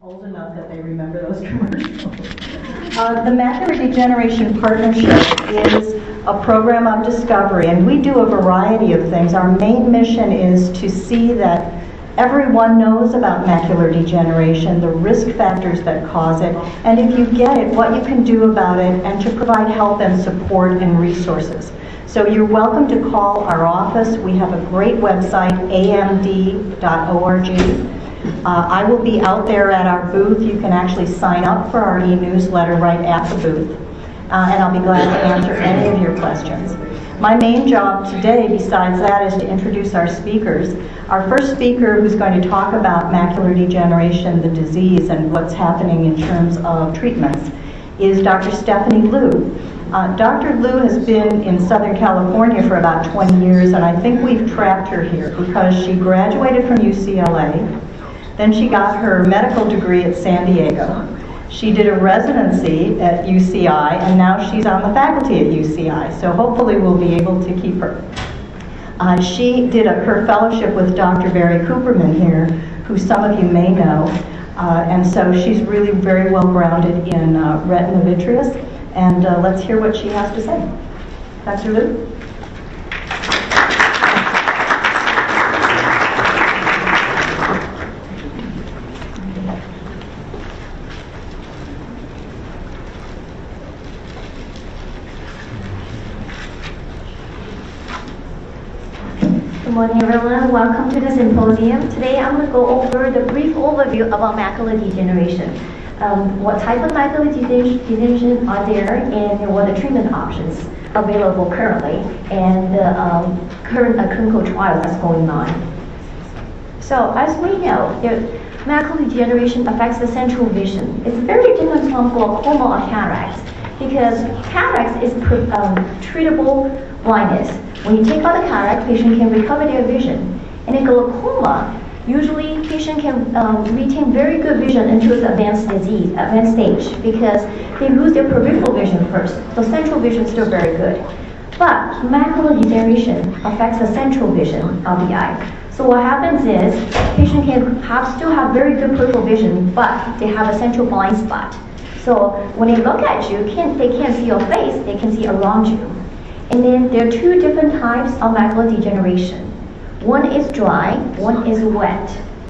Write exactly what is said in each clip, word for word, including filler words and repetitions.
old enough that they remember those commercials. Uh, the Macular Degeneration Partnership is a program of discovery, and we do a variety of things. Our main mission is to see that everyone knows about macular degeneration, the risk factors that cause it, and if you get it, what you can do about it, and to provide help and support and resources. So you're welcome to call our office. We have a great website, A M D dot org. Uh, I will be out there at our booth. You can actually sign up for our e-newsletter right at the booth, uh, and I'll be glad to answer any of your questions. My main job today, besides that, is to introduce our speakers. Our first speaker, who's going to talk about macular degeneration, the disease, and what's happening in terms of treatments, is Doctor Stephanie Liu. Uh, Doctor Liu has been in Southern California for about twenty years, and I think we've trapped her here because she graduated from U C L A. Then she got her medical degree at San Diego. She did a residency at U C I, and now she's on the faculty at U C I, so hopefully we'll be able to keep her. Uh, she did a, her fellowship with Doctor Barry Cooperman here, who some of you may know, uh, and so she's really very well grounded in uh, retina vitreous, and uh, let's hear what she has to say. Doctor Liu? Good morning, everyone. Welcome to the symposium. Today I'm going to go over the brief overview about macular degeneration. Um, what type of macular degeneration are there, and what are the treatment options available currently, and the um, current uh, clinical trials that's going on. So as we know, there, macular degeneration affects the central vision. It's very different from glaucoma or cataracts, because cataracts is um, treatable blindness. When you take out the cataract, patient can recover their vision. And in glaucoma, usually patient can um, retain very good vision until it's advanced disease, advanced stage, because they lose their peripheral vision first. So central vision is still very good. But macular degeneration affects the central vision of the eye. So what happens is, patient can have, still have very good peripheral vision, but they have a central blind spot. So when they look at you, can't, they can't see your face, they can see around you. And then there are two different types of macular degeneration. One is dry, one is wet.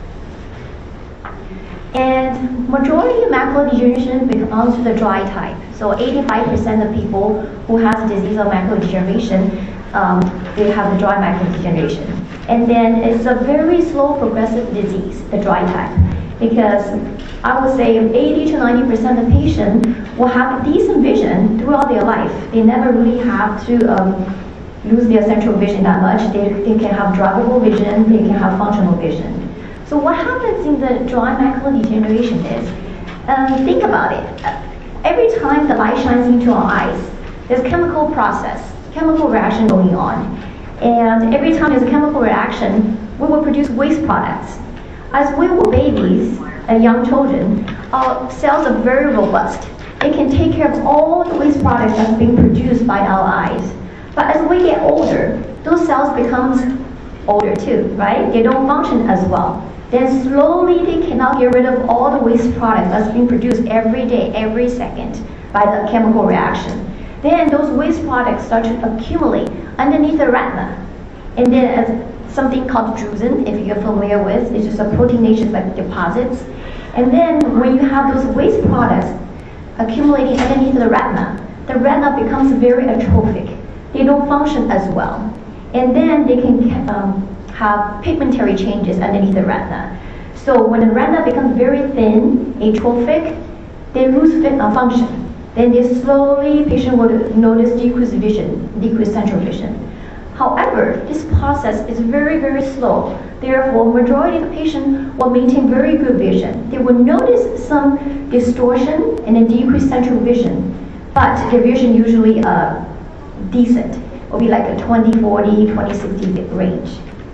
And majority of macular degeneration belongs to the dry type. So eighty-five percent of people who have disease of macular degeneration, um, they have the dry macular degeneration. And then it's a very slow progressive disease, the dry type. Because I would say eighty to ninety percent of patients will have decent vision throughout their life. They never really have to um, lose their central vision that much. They, they can have drivable vision, they can have functional vision. So what happens in the dry macular degeneration is, um, think about it. Every time the light shines into our eyes, there's a chemical process, chemical reaction going on. And every time there's a chemical reaction, we will produce waste products. As we were babies and young children, our cells are very robust. They can take care of all the waste products that's being produced by our eyes. But as we get older, those cells become older too, right? They don't function as well. Then slowly they cannot get rid of all the waste products that's being produced every day, every second by the chemical reaction. Then those waste products start to accumulate underneath the retina. And then as something called drusen, if you're familiar with, it's just a proteinaceous like deposits. And then when you have those waste products accumulating underneath the retina, the retina becomes very atrophic. They don't function as well. And then they can um, have pigmentary changes underneath the retina. So when the retina becomes very thin, atrophic, they lose fit, uh, function. Then they slowly, patient will notice decreased vision, decreased central vision. However, this process is very, very slow. Therefore, majority of the patient will maintain very good vision. They will notice some distortion and a decreased central vision, but their vision usually uh, decent. It will be like a twenty forty, twenty sixty range.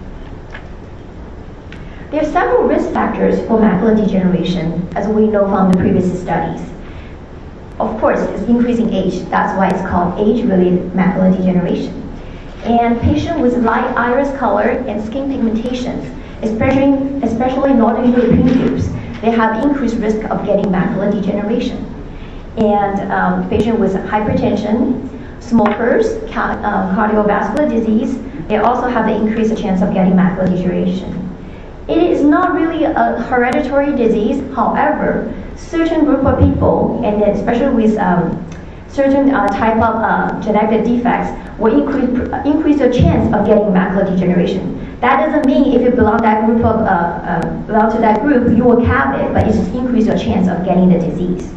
There are several risk factors for macular degeneration, as we know from the previous studies. Of course, it's increasing age. That's why it's called age-related macular degeneration. And patients with light iris color and skin pigmentations, especially, especially Northern European groups, they have increased risk of getting macular degeneration. And um, patients with hypertension, smokers, ca um, cardiovascular disease, they also have the increased chance of getting macular degeneration. It is not really a hereditary disease. However, certain group of people, and especially with um, certain uh, type of uh, genetic defects, will increase, increase your chance of getting macular degeneration. That doesn't mean if you belong that group of uh, uh, belong to that group, you will have it, but it just increase your chance of getting the disease.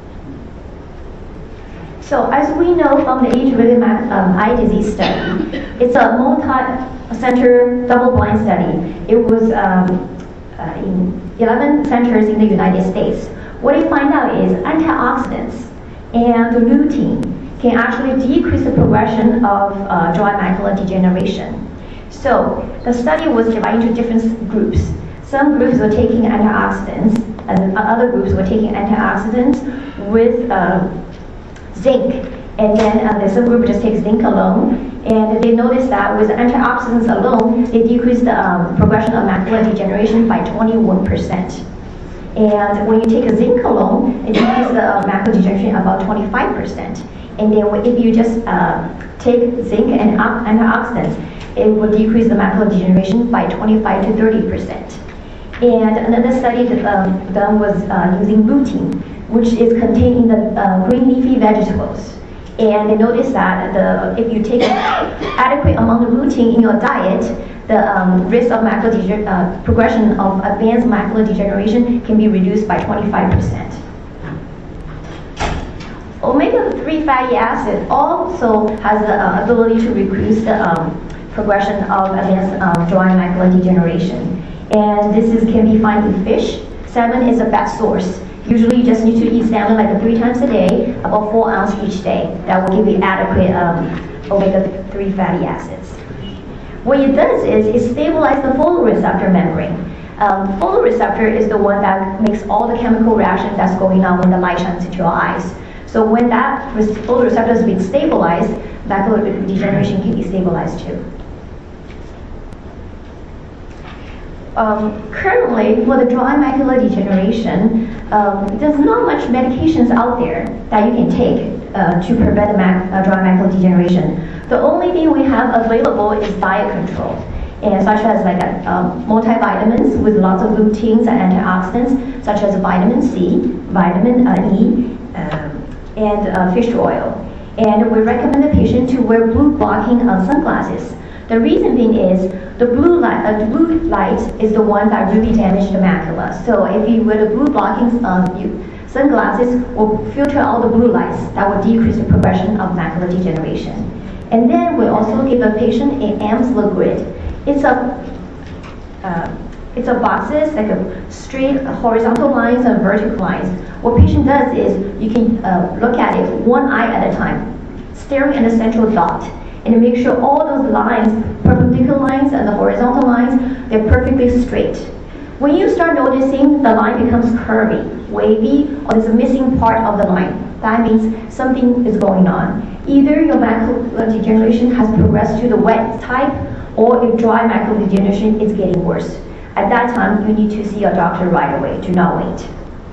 So as we know from the age-related um, eye disease study, it's a multi-center double-blind study. It was um, uh, in eleven centers in the United States. What they find out is antioxidants and lutein can actually decrease the progression of uh, dry macular degeneration. So the study was divided into different groups. Some groups were taking antioxidants, and other groups were taking antioxidants with uh, zinc, and then uh, there's some group just takes zinc alone, and they noticed that with antioxidants alone, they decreased the um, progression of macular degeneration by twenty-one percent. And when you take a zinc alone, it decreases the uh, macular degeneration about twenty-five percent. And then if you just uh, take zinc and antioxidants, it will decrease the macular degeneration by twenty-five to thirty percent. And another study that, um, done was uh, using lutein, which is contained in the uh, green leafy vegetables. And they noticed that the, if you take an adequate amount of lutein in your diet, the um, risk of macular dege uh, progression of advanced macular degeneration can be reduced by twenty-five percent. omega three fatty acid also has the uh, ability to reduce the um, progression of advanced um, dry macular degeneration. And this is, can be found in fish. Salmon is a best source. Usually you just need to eat salmon like three times a day, about four ounces each day. That will give you adequate um, omega three fatty acids. What it does is it stabilizes the photoreceptor membrane. Um, photoreceptor is the one that makes all the chemical reaction that's going on when the light shines into your eyes. So when that photoreceptor is being stabilized, macular degeneration can be stabilized too. Um, currently, for the dry macular degeneration, um, there's not much medications out there that you can take uh, to prevent mac uh, dry macular degeneration. The only thing we have available is diet control, and such as like a, um, multivitamins with lots of luteins and antioxidants, such as vitamin C, vitamin uh, E, um, and uh, fish oil. And we recommend the patient to wear blue blocking uh, sunglasses. The reason being is the blue light, uh, the blue light is the one that really damages the macula. So if you wear the blue blocking um, you, sunglasses, will filter all the blue lights that will decrease the progression of macular degeneration. And then we also give a patient an Amsler grid. It's a uh, it's a boxes like a straight horizontal lines and vertical lines. What patient does is you can uh, look at it one eye at a time, staring at a central dot, and make sure all those lines, perpendicular lines and the horizontal lines, they're perfectly straight. When you start noticing the line becomes curvy, wavy, or there's a missing part of the line, that means something is going on. Either your macular degeneration has progressed to the wet type, or if dry macular degeneration is getting worse. At that time, you need to see a doctor right away. Do not wait.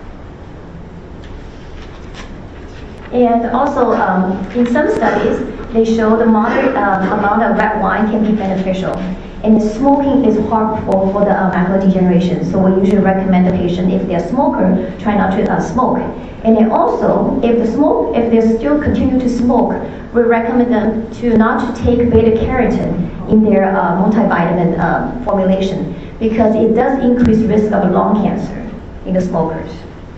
And also, um, in some studies, they show the moderate um, amount of red wine can be beneficial. And smoking is harmful for the uh, macular degeneration. So we usually recommend the patient, if they're a smoker, try not to uh, smoke. And then also, if the smoke, if they still continue to smoke, we recommend them to not to take beta carotene in their uh, multivitamin uh, formulation, because it does increase risk of lung cancer in the smokers.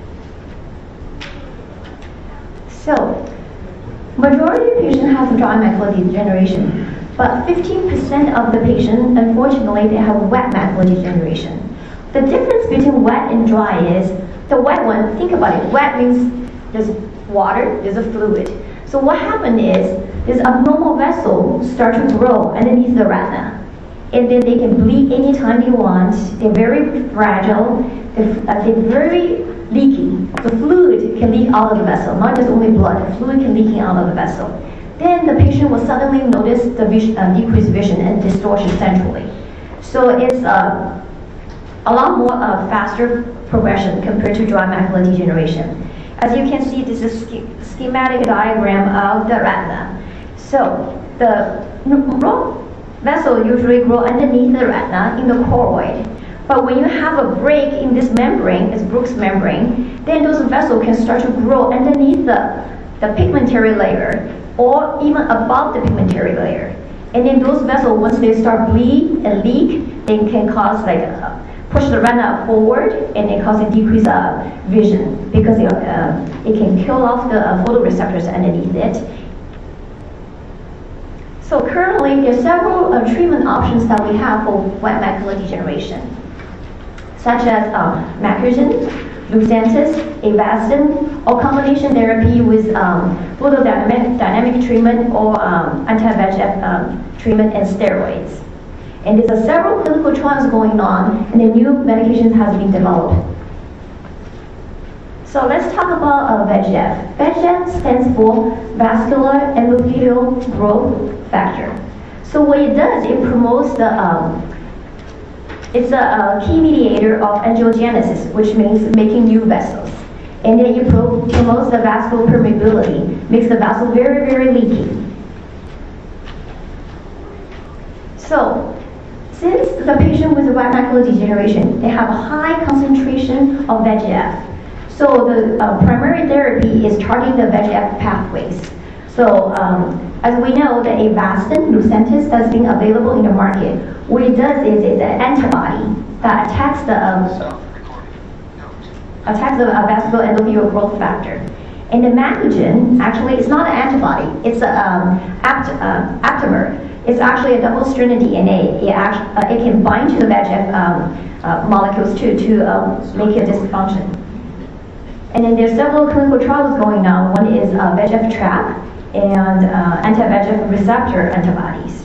So, majority of patients have dry macular degeneration, but fifteen percent of the patients, unfortunately, they have wet macular degeneration. The difference between wet and dry is, the wet one, think about it, wet means there's water, there's a fluid. So what happened is, this abnormal vessel start to grow underneath the retina. And then they can bleed anytime they want. They're very fragile, they're, uh, they're very leaky. The fluid can leak out of the vessel, not just only blood, the fluid can leak out of the vessel. Then the patient will suddenly notice the vision, uh, decreased vision and distortion centrally. So it's uh, a lot more uh, faster progression compared to dry macular degeneration. As you can see, this is a schematic diagram of the retina. So the vessel usually grow underneath the retina in the choroid. But when you have a break in this membrane, this Brooks membrane, then those vessels can start to grow underneath the, the pigmentary layer or even above the pigmentary layer. And then those vessels, once they start bleed and leak, they can cause like uh, push the retina forward and it cause a decrease of vision because it, uh, it can kill off the uh, photoreceptors underneath it. So currently, there are several uh, treatment options that we have for wet macular degeneration, such as um, Macugen, Lucentis, Avastin, or combination therapy with um, photodynamic dynamic treatment or um, anti-V E G F um, treatment and steroids. And there's a several clinical trials going on, and the new medications has been developed. So let's talk about uh, V E G F. V E G F stands for vascular endothelial growth factor. So what it does, it promotes the, um, it's a, a key mediator of angiogenesis, which means making new vessels. And then it pro promotes the vascular permeability, makes the vessel very, very leaky. So, since the patient with wet macular degeneration, they have a high concentration of V E G F. So the uh, primary therapy is targeting the V E G F pathways. So um, as we know, the Avastin, Lucentis, that's been available in the market. What it does is it's an antibody that attacks the um, attacks the uh, vascular endothelial growth factor. And the Macugen, actually, it's not an antibody. It's a um, apt, uh, aptamer. It's actually a double-stranded D N A. It, act, uh, it can bind to the V E G F um, uh, molecules too to um, make it dysfunction. And then there's several clinical trials going on. One is uh, V E G F trap and uh, anti-V E G F receptor antibodies.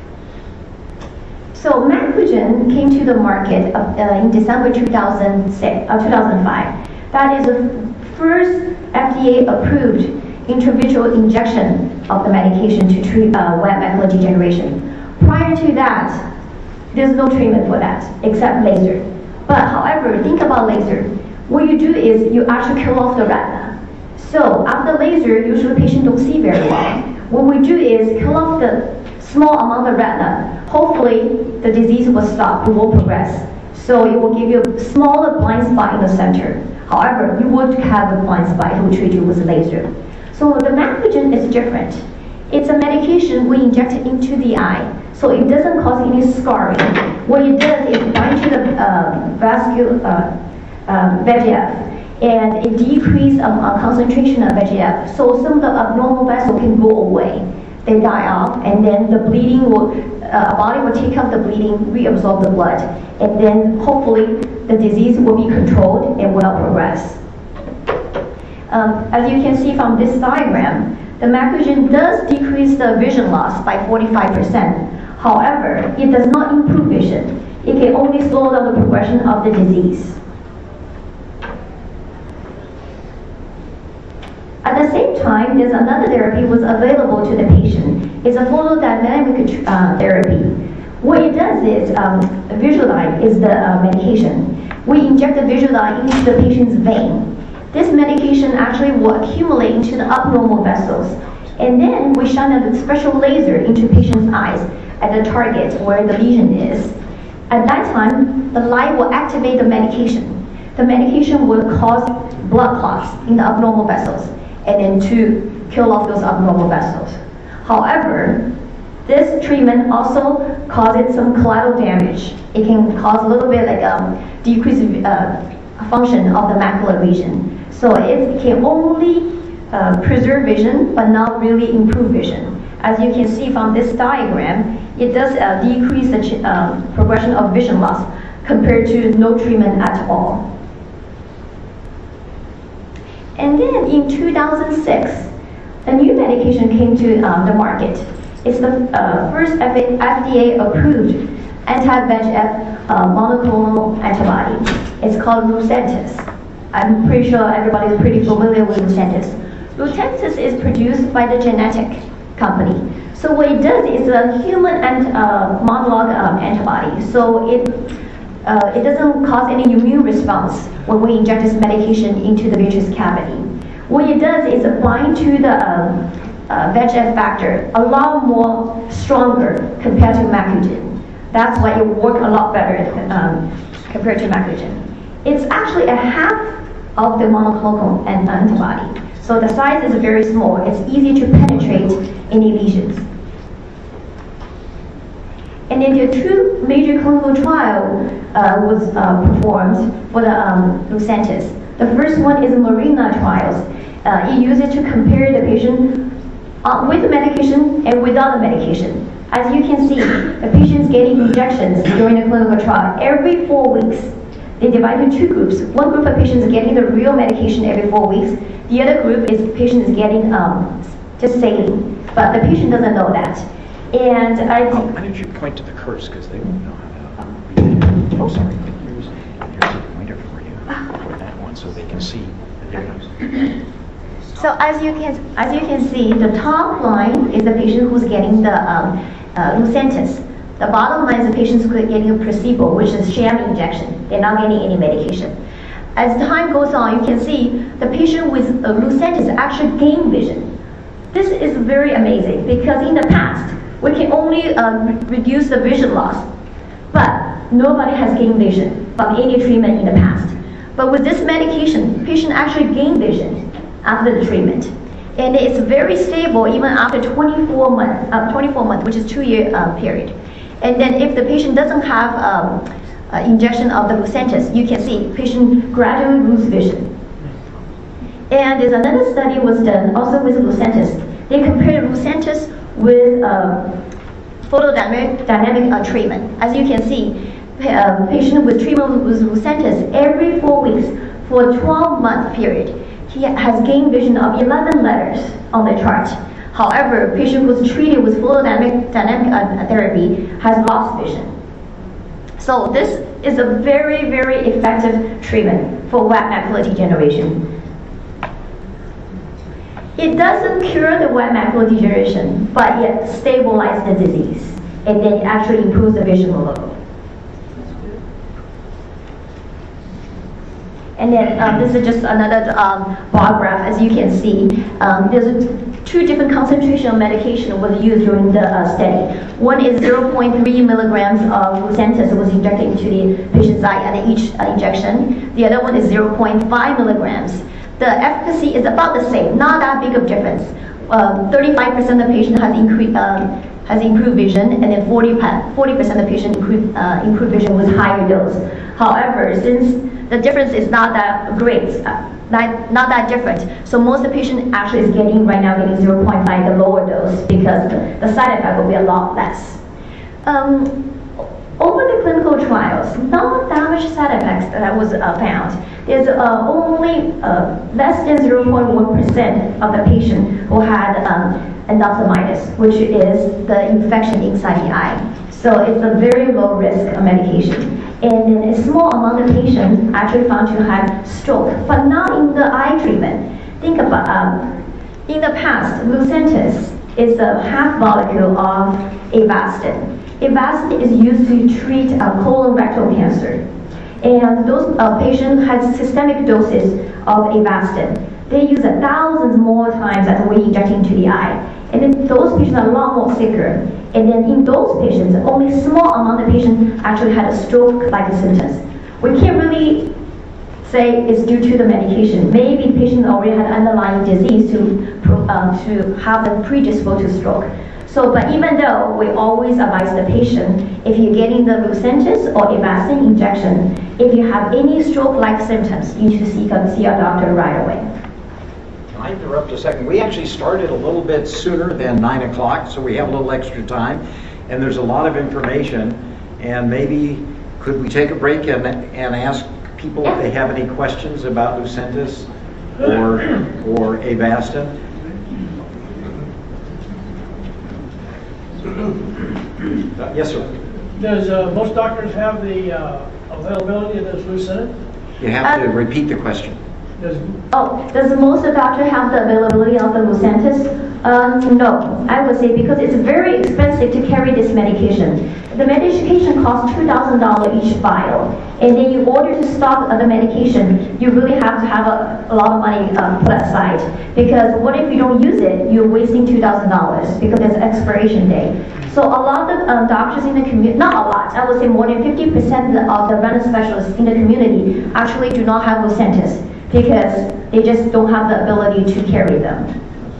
So Macugen came to the market uh, uh, in December two thousand six, uh, two thousand five. That is the first F D A-approved intravitreal injection of the medication to treat uh, wet macular degeneration. Prior to that, there's no treatment for that except laser. But however, think about laser. What you do is you actually kill off the retina. So after laser, usually patients don't see very well. What we do is kill off the small amount of retina. Hopefully, the disease will stop, it will progress. So it will give you a smaller blind spot in the center. However, you would have a blind spot if we treat you with laser. So the Macugen is different. It's a medication we inject into the eye, so it doesn't cause any scarring. What it does is bind to the uh, vascular uh, um, V E G F, and it decreases um, uh, concentration of V E G F. So some of the abnormal vessels can go away. They die off, and then the bleeding will, uh, body will take out the bleeding, reabsorb the blood, and then hopefully the disease will be controlled and will progress. Um, as you can see from this diagram, the Macugen does decrease the vision loss by forty-five percent. However, it does not improve vision. It can only slow down the progression of the disease. At the same time, there's another therapy was available to the patient. It's a photodynamic uh, therapy. What it does is, um, Visudyne is the uh, medication. We inject the Visudyne into the patient's vein. This medication actually will accumulate into the abnormal vessels. And then we shine a special laser into patient's eyes at the target where the lesion is. At that time, the light will activate the medication. The medication will cause blood clots in the abnormal vessels, and then to kill off those abnormal vessels. However, this treatment also causes some collateral damage. It can cause a little bit like um, decrease uh, function of the macular region. So it can only uh, preserve vision, but not really improve vision. As you can see from this diagram, it does uh, decrease the um, progression of vision loss compared to no treatment at all. And then in two thousand six, a new medication came to um, the market. It's the uh, first F D A-approved anti-V E G F uh, monoclonal antibody. It's called Lucentis. I'm pretty sure everybody is pretty familiar with Lucentis. Lucentis is produced by the Genentech company. So what it does is a human and uh, monologue um, antibody. So it uh, it doesn't cause any immune response when we inject this medication into the vitreous cavity. What it does is bind to the um, uh, V E G F factor a lot more stronger compared to Macugen. That's why it works a lot better um, compared to Macugen. It's actually a half of the monoclonal an antibody. So the size is very small. It's easy to penetrate any lesions. And then the two major clinical trials uh, was uh, performed for the um, Lucentis. The first one is Marina trials. Uh, it uses to compare the patient uh, with the medication and without the medication. As you can see, the patient's getting injections during the clinical trial every four weeks. They divide into two groups. One group of patients are getting the real medication every four weeks. The other group is patient is getting um, just saline, but the patient doesn't know that. And I oh, why don't you point to the curves because they won't know how to read it. Oh, sorry. Here's, here's a pointer for you for that one so they can see the difference. So as you can as you can see, the top line is the patient who's getting the um, uh, Lucentis. The bottom line is the patient who's getting a placebo, which is sham injection. They're not getting any medication. As time goes on, you can see the patient with uh, Lucentis actually gain vision. This is very amazing because in the past, we can only uh, re reduce the vision loss, but nobody has gained vision from any treatment in the past. But with this medication, patient actually gain vision after the treatment. And it's very stable even after twenty-four months, uh, twenty-four months, which is two year uh, period. And then if the patient doesn't have um, uh, injection of the Lucentis, you can see patient gradually lose vision. And there's another study was done also with Lucentis. They compared Lucentis with uh, photodynamic dynamic, uh, treatment. As you can see, uh, patient with treatment with Lucentis every four weeks for a twelve month period, he has gained vision of eleven letters on the chart. However, patient who's treated with photodynamic dynamic, uh, therapy has lost vision. So this is a very, very effective treatment for wet macular degeneration. It doesn't cure the wet macular degeneration, but it stabilizes the disease, and then it actually improves the vision a little. And then um, this is just another um, bar graph. As you can see, um, there's a, two different concentration of medication was used during the uh, study. One is zero point three milligrams of Lucentis was injected into the patient's eye at each uh, injection. The other one is zero point five milligrams. The efficacy is about the same, not that big of difference. thirty-five percent of the patient has increased. Um, has improved vision, and then forty percent of the patient improved, uh, improved vision with higher dose. However, since the difference is not that great, uh, not, not that different, so most of the patient actually is getting right now getting zero point five, the lower dose, because the, the side effect will be a lot less. Um, over the clinical trials, not that much side effects that was uh, found. There's uh, only uh, less than zero point one percent of the patient who had um, endophthalmitis, which is the infection inside the eye. So it's a very low risk of medication. And then a small amount of patients actually found to have stroke, but not in the eye treatment. Think about, um, in the past, Lucentis is a half molecule of Avastin. Avastin is used to treat uh, colorectal cancer. And those uh, patients had systemic doses of Avastin. They use a thousand more times as we inject into the eye. And then those patients are a lot more sicker. And then in those patients, only a small amount of patients actually had a stroke-like symptoms. We can't really say it's due to the medication. Maybe the patient already had underlying disease to, um, to have them predisposed to stroke. So, but even though we always advise the patient, if you're getting the Lucentis or Avastin injection, if you have any stroke-like symptoms, you need to see, see a doctor right away. Can I interrupt a second? We actually started a little bit sooner than nine o'clock, so we have a little extra time, and there's a lot of information, and maybe could we take a break and, and ask people if they have any questions about Lucentis or, or Avastin? Uh, yes, sir. Does uh, most doctors have the uh, availability of this Lucentis? You have to repeat the question. Does Oh, does most of the doctor have the availability of the Lucentis? Um, no, I would say because it's very expensive to carry this medication. The medication costs two thousand dollars each vial, and then in order to stock the medication, you really have to have a, a lot of money um, put aside. Because what if you don't use it, you're wasting two thousand dollars because there's an expiration date. So a lot of um, doctors in the community, not a lot, I would say more than fifty percent of the retina specialists in the community actually do not have Lucentis because they just don't have the ability to carry them.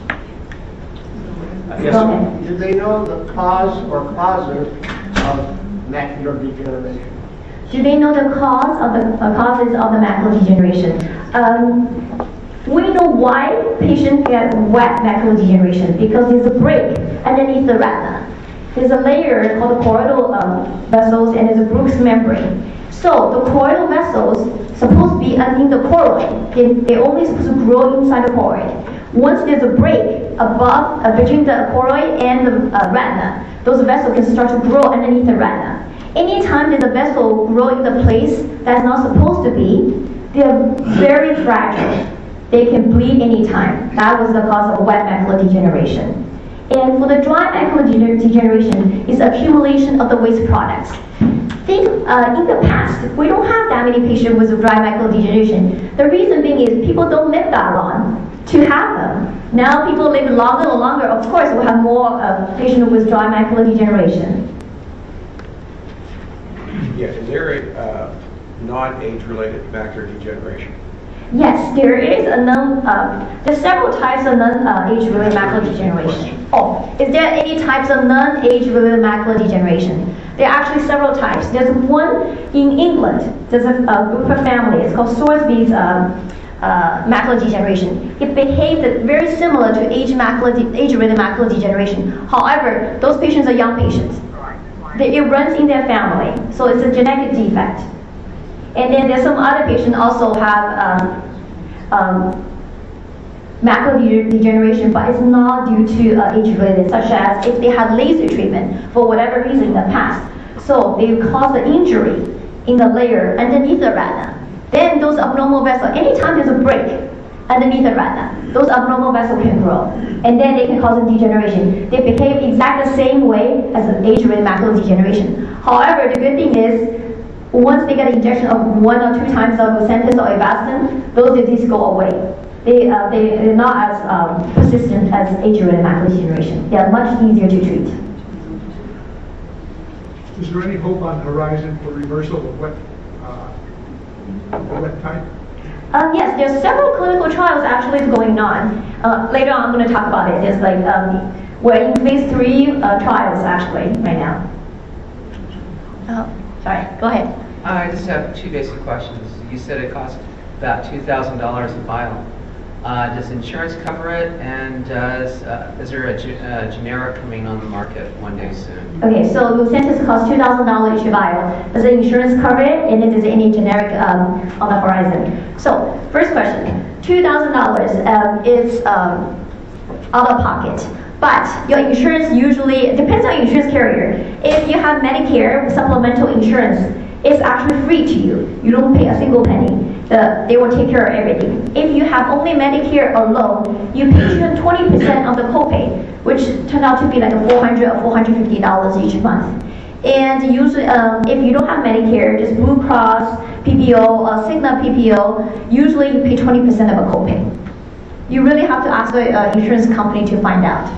Yes. Go ahead. Do they know the cause or causes of macular degeneration? Do they know the cause of the uh, causes of the macular degeneration? Um, we know why patients get wet macular degeneration because there's a break underneath the retina. There's a layer called the choroidal um, vessels and there's a Bruch's membrane. So the choroidal vessels supposed to be underneath the choroid. They, they're only supposed to grow inside the choroid. Once there's a break above, uh, between the choroid and the uh, retina, those vessels can start to grow underneath the retina. Anytime there's a vessel grow in the place that's not supposed to be, they're very fragile. They can bleed anytime. That was the cause of wet macular degeneration. And for the dry macular degeneration, is accumulation of the waste products. Think uh, in the past, we don't have that many patients with dry macular degeneration. The reason being is people don't live that long to have them. Now people live longer and longer. Of course, we'll have more uh, patients with dry macular degeneration. Yeah, is there a uh, non-age-related macular degeneration? Yes, there is a non, uh, there's several types of non-age-related macular degeneration. Oh, is there any types of non-age-related macular degeneration? There are actually several types. There's one in England. There's a, a group of family. It's called Sorsby's um, uh, macular degeneration. It behaves very similar to age macular de- age-related macular degeneration. However, those patients are young patients. They, it runs in their family, so it's a genetic defect. And then there's some other patients also have um, um, macular degeneration, but it's not due to uh, age-related, such as if they had laser treatment for whatever reason in the past. So they cause an injury in the layer underneath the retina. Then those abnormal vessels, anytime there's a break underneath the retina, those abnormal vessels can grow. And then they can cause a degeneration. They behave exactly the same way as an age-related macular degeneration. However, the good thing is, once they get an injection of one or two times of Lucentis or Avastin, those diseases go away. They, uh, they, they're not as um, persistent as age-related macular degeneration. They are much easier to treat. Is there any hope on the horizon for reversal of wet, uh, wet type? Um, yes, there's several clinical trials actually going on. Uh, later on, I'm going to talk about it. There's like um, we're in phase three uh, trials actually right now. Oh, sorry. Go ahead. Uh, I just have two basic questions. You said it costs about two thousand dollars a vial. Uh, does insurance cover it, and does, uh, is there a, ge- a generic coming on the market one day soon? Okay, so Lucentis costs two thousand dollars each vial. Does the insurance cover it, and then is there any generic um, on the horizon? So, first question, two thousand dollars um, is um, out of pocket. But your insurance usually, it depends on your insurance carrier. If you have Medicare supplemental insurance, it's actually free to you. You don't pay a single penny. The, they will take care of everything. If you have only Medicare alone, you pay twenty percent of the copay, which turned out to be like a four hundred dollars or four hundred fifty dollars each month. And usually, um, if you don't have Medicare, just Blue Cross, P P O, or Cigna P P O, usually you pay twenty percent of a copay. You really have to ask the uh, insurance company to find out.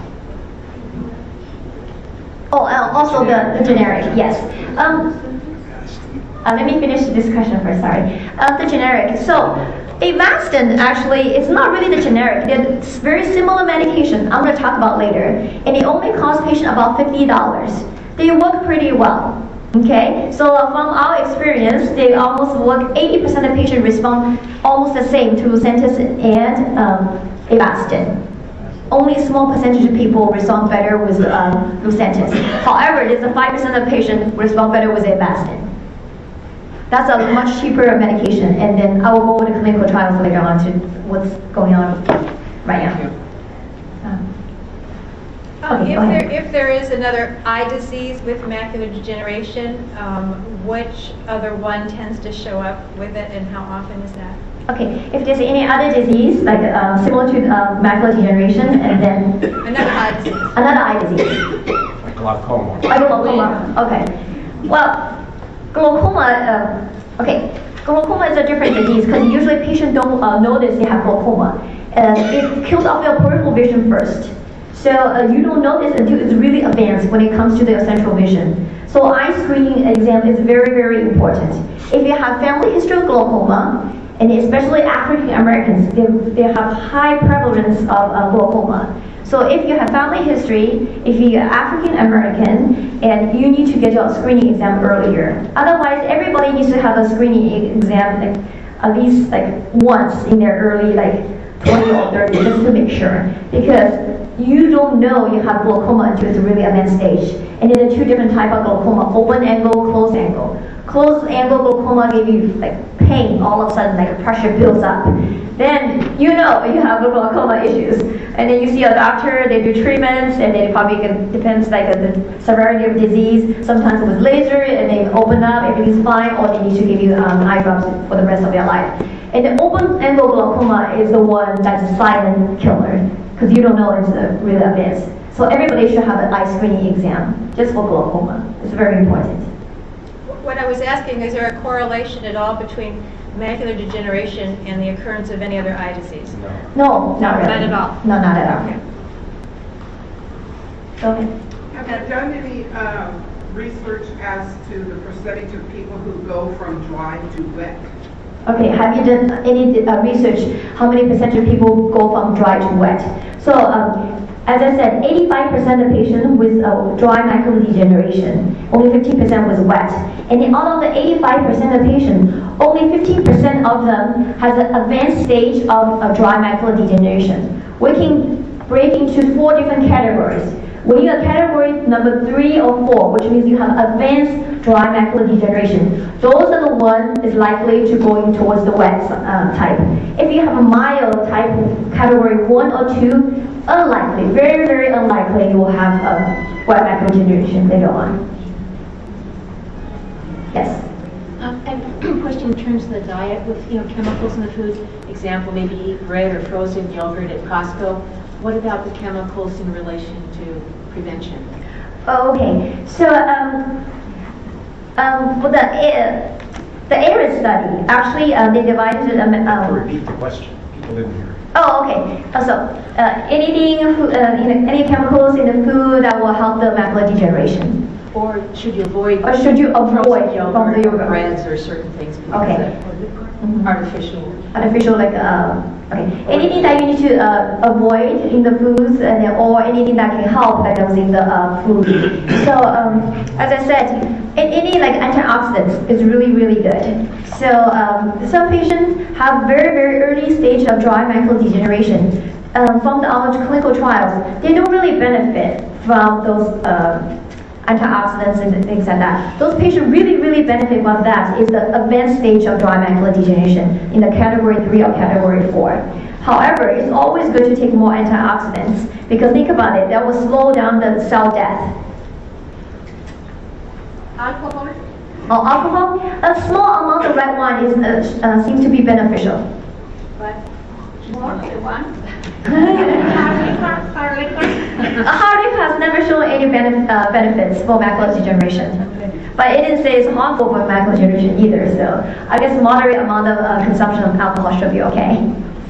Oh, uh, also the, the generic, yes. Um, uh, let me finish the discussion first, sorry. Uh, the generic. So, Avastin actually, it's not really the generic. It's very similar medication I'm going to talk about later. And it only costs patient about fifty dollars. They work pretty well. Okay, so uh, from our experience, they almost work, eighty percent of patients respond almost the same to Lucentis and um, Avastin. Only a small percentage of people respond better with um, Lucentis. However, there's a five percent of patients respond better with Avastin. That's a much cheaper medication, and then I will go over the clinical trials later on to what's going on right now. Um, Um, okay, if, go ahead. there, if there is another eye disease with macular degeneration, um, which other one tends to show up with it, and how often is that? Okay, if there's any other disease, like uh, similar to uh, macular degeneration, and then Another eye disease. another eye disease. Like glaucoma. Like glaucoma. Okay. Well, glaucoma. Uh, okay, glaucoma is a different disease because usually patients don't uh, notice they have glaucoma. Uh, it kills off your peripheral vision first, so uh, you don't notice until it's really advanced when it comes to the central vision. So eye screening exam is very, very important. If you have family history of glaucoma, and especially African Americans, they, they have high prevalence of uh, glaucoma. So if you have family history, if you're African American, and you need to get your screening exam earlier. Otherwise, everybody needs to have a screening exam like, at least like once in their early like twenty or thirty, just to make sure. Because you don't know you have glaucoma until it's a really advanced stage. And there are two different types of glaucoma, open angle, closed angle. Closed angle glaucoma give you like pain, all of a sudden like pressure builds up. Then you know you have glaucoma issues. And then you see a doctor, they do treatments, and then it probably can, depends like on the severity of disease. Sometimes with laser, and they open up, everything's fine, or they need to give you um, eye drops for the rest of your life. And the open angle glaucoma is the one that's a silent killer, because you don't know it's uh, really advanced. So everybody should have an eye screening exam, just for glaucoma. It's very important. What I was asking, is there a correlation at all between macular degeneration and the occurrence of any other eye disease? No. No, not really. Not at all? No, not at all. Okay. Go ahead. Have you done any uh, research as to the percentage of people who go from dry to wet? Okay, have you done any uh, research how many percent of people go from dry to wet? So, um, as I said, eighty-five percent of patients with uh, dry macular degeneration, only fifteen percent was wet. And in out of the eighty-five percent of patients, only fifteen percent of them has an advanced stage of uh, dry macular degeneration. We can break into four different categories. When you're category number three or four, which means you have advanced dry macular degeneration, those are the ones is likely to go in towards the wet uh, type. If you have a mild type, category one or two, unlikely, very, very unlikely you will have um, wet macular degeneration later on. Yes? Um, and a question in terms of the diet with you know chemicals in the food. Example, maybe eat bread or frozen yogurt at Costco. What about the chemicals in relation to prevention? Oh, okay. So um, um, for the uh, the ARIS study, actually uh, they divided it. Um, um, Repeat the question. People didn't hear it. Oh, okay. Uh, so uh, anything, uh, you know, any chemicals in the food that will help the macular degeneration. Or should you avoid? Or should you avoid frozen yogurt, from the yogurt? breads or certain things? Because Okay. that- Mhm. Artificial. Artificial, like uh, okay, anything that you need to uh, avoid in the foods, and then, or anything that can help that goes in the uh, food. So um, as I said, in, any like antioxidants is really really good. So um, some patients have very very early stage of dry macular degeneration. Um, from the our clinical trials, they don't really benefit from those. Uh, antioxidants and things like that. Those patients really, really benefit from that is the advanced stage of dry macular degeneration in the category three or category four. However, it's always good to take more antioxidants because think about it, that will slow down the cell death. Alcohol? Oh, alcohol? A small amount of red wine is, uh, uh, seems to be beneficial. But more than one? A hard liquor has never shown any benef uh, benefits for macular degeneration. But it didn't say it's harmful for macular degeneration either, so I guess moderate amount of uh, consumption of alcohol should be okay.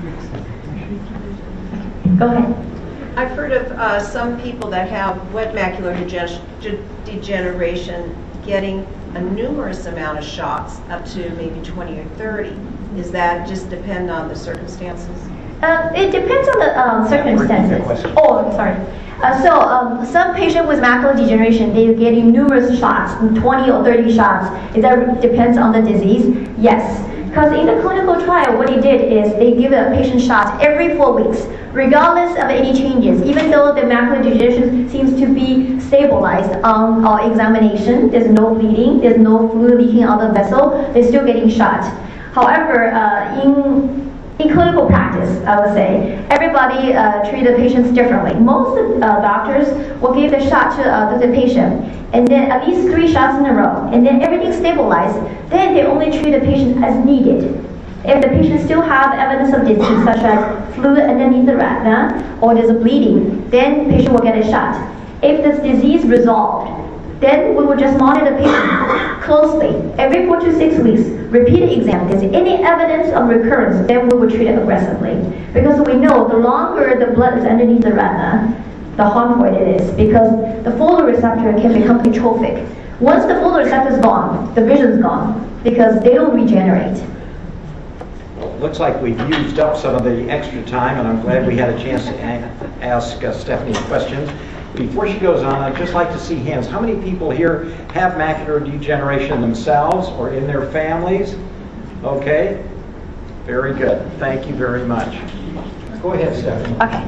Go ahead. I've heard of uh, some people that have wet macular dege degeneration getting a numerous amount of shots, up to maybe twenty or thirty. Does that just depend on the circumstances? Uh, it depends on the um, circumstances. Oh, sorry. Uh, so um, some patient with macular degeneration, they're getting numerous shots, twenty or thirty shots. Is that depends on the disease? Yes. Because in the clinical trial, what they did is they give a patient shots every four weeks, regardless of any changes. Even though the macular degeneration seems to be stabilized on our examination, there's no bleeding, there's no fluid leaking out of the vessel, they're still getting shot. However, uh, in In clinical practice, I would say, everybody uh, treat the patients differently. Most of, uh, doctors will give the shot to, uh, to the patient, and then at least three shots in a row, and then everything stabilized. Then they only treat the patient as needed. If the patient still have evidence of disease, such as fluid underneath the retina, or there's a bleeding, then patient will get a shot. If this disease resolved, then we will just monitor the patient closely. Every four to six weeks, repeat the exam. If there's any evidence of recurrence, then we will treat it aggressively. Because we know the longer the blood is underneath the retina, the harmful it is. Because the photoreceptor can become atrophic. Once the photoreceptor is gone, the vision is gone. Because they don't regenerate. Well, it looks like we've used up some of the extra time, and I'm glad we had a chance to a- ask uh, Stephanie questions. Before she goes on, I'd just like to see hands. How many people here have macular degeneration themselves or in their families? Okay, very good. Thank you very much. Go ahead, Stephanie. Okay.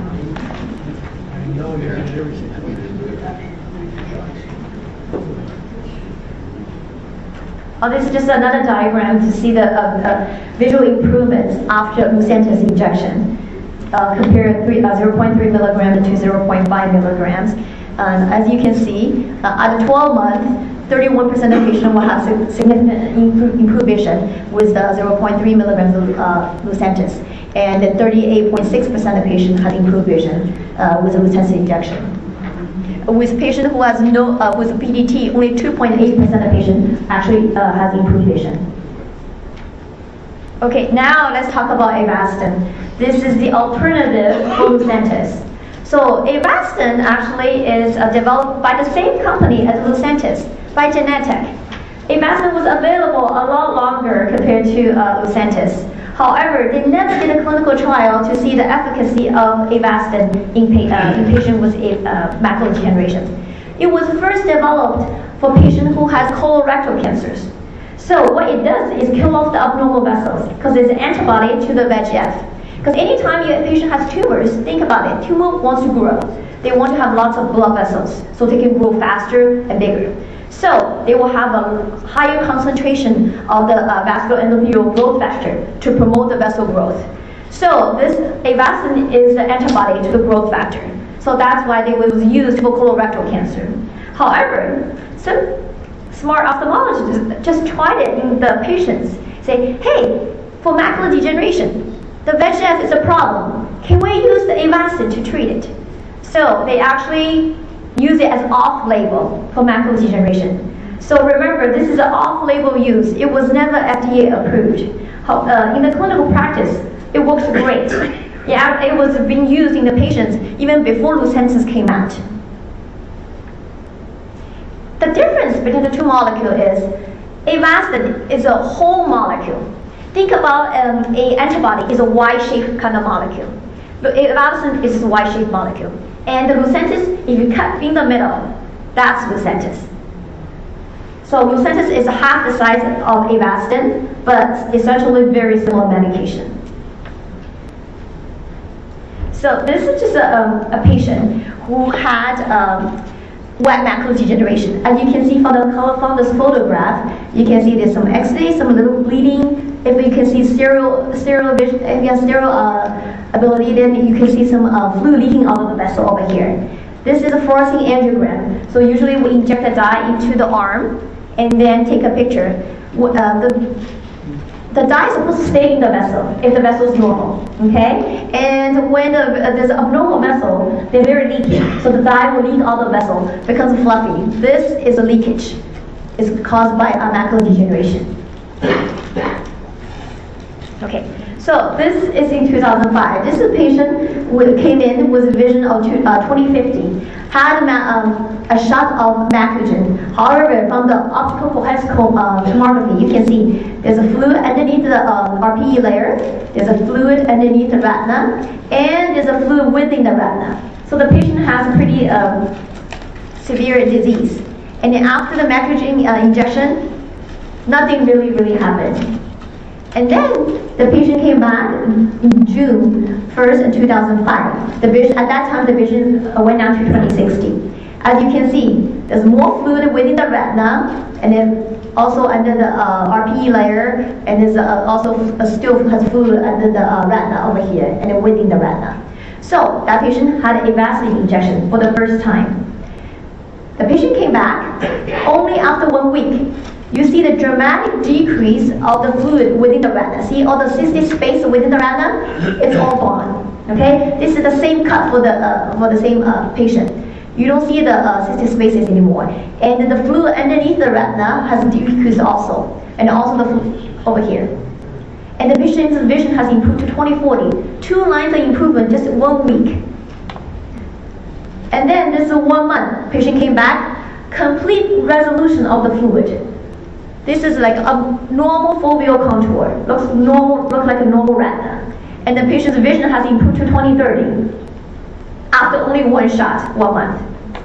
Oh, this is just another diagram to see the uh, uh, visual improvements after Lucentis injection. Uh, compare three, uh, zero point three milligrams to zero point five milligrams. Um, as you can see, uh, at twelve months, thirty-one percent of patients will have significant improve, improved vision with the zero point three milligrams of uh, Lucentis, and thirty-eight point six percent of patients had improved vision uh, with the Lucentis injection. With patient who has no, uh, with P D T, only two point eight percent of patients actually uh, has improved vision. Okay, now let's talk about Avastin. This is the alternative for Lucentis. So Avastin actually is uh, developed by the same company as Lucentis, by Genentech. Avastin was available a lot longer compared to uh, Lucentis. However, they never did a clinical trial to see the efficacy of Avastin in, pa uh, in patients with uh, macular degeneration. It was first developed for patients who has colorectal cancers. So what it does is kill off the abnormal vessels because it's an antibody to the V E G F. Because anytime your patient has tumors, think about it, tumor wants to grow. They want to have lots of blood vessels so they can grow faster and bigger. So they will have a higher concentration of the uh, vascular endothelial growth factor to promote the vessel growth. So this Avastin is the antibody to the growth factor. So that's why it was used for colorectal cancer. However, some smart ophthalmologists just tried it in the patients. Say, hey, for macular degeneration, the V E G F is a problem. Can we use the Avastin to treat it? So they actually use it as off-label for macular degeneration. So remember, this is an off-label use. It was never F D A approved. How, uh, in the clinical practice, it works great. Yeah, it was being used in the patients even before Lucentis came out. The difference between the two molecules is Avastin is a whole molecule. Think about um, an antibody is a Y-shaped kind of molecule. The Avastin is a Y-shaped molecule. And the Lucentis, if you cut in the middle, that's Lucentis. So Lucentis is half the size of Avastin, but essentially very similar medication. So this is just a, um, a patient who had um, wet macular degeneration. As you can see from the color from this photograph, you can see there's some X-rays, some little bleeding. If you can see stereo, stereo vision, if you have stereo uh, ability, then you can see some uh, fluid leaking out of the vessel over here. This is a fluorescein angiogram. So usually we inject the dye into the arm and then take a picture. Uh, the, the dye is supposed to stay in the vessel if the vessel is normal, okay? And when the, uh, there's an abnormal vessel, they're very leaky. So the dye will leak out of the vessel, becomes fluffy. This is a leakage. It's caused by uh, macular degeneration. Okay, so this is in two thousand five. This is a patient who came in with a vision of two, uh, twenty fifty, had a, um, a shot of maculogen. However, from the optical cohesive uh, tomography, you can see there's a fluid underneath the uh, R P E layer, there's a fluid underneath the retina, and there's a fluid within the retina. So the patient has a pretty um, severe disease. And then after the maculogen uh, injection, nothing really, really happened. And then the patient came back in June first in two thousand five. The vision, at that time, the vision went down to twenty sixty. As you can see, there's more fluid within the retina, and then also under the uh, R P E layer, and there's uh, also uh, still has fluid under the uh, retina over here, and then within the retina. So that patient had a Avastin injection for the first time. The patient came back only after one week. you see the dramatic decrease of the fluid within the retina. See all the cystic space within the retina? It's all gone. Okay, this is the same cut for the uh, for the same uh, patient. You don't see the uh, cystic spaces anymore, and the fluid underneath the retina has decreased also, and also the fluid over here. And the patient's vision has improved to twenty forty. Two lines of improvement just one week. And then this is one month. Patient came back, complete resolution of the fluid. This is like a normal foveal contour. Looks normal, looks like a normal retina. And the patient's vision has improved to twenty thirty after only one shot, one month.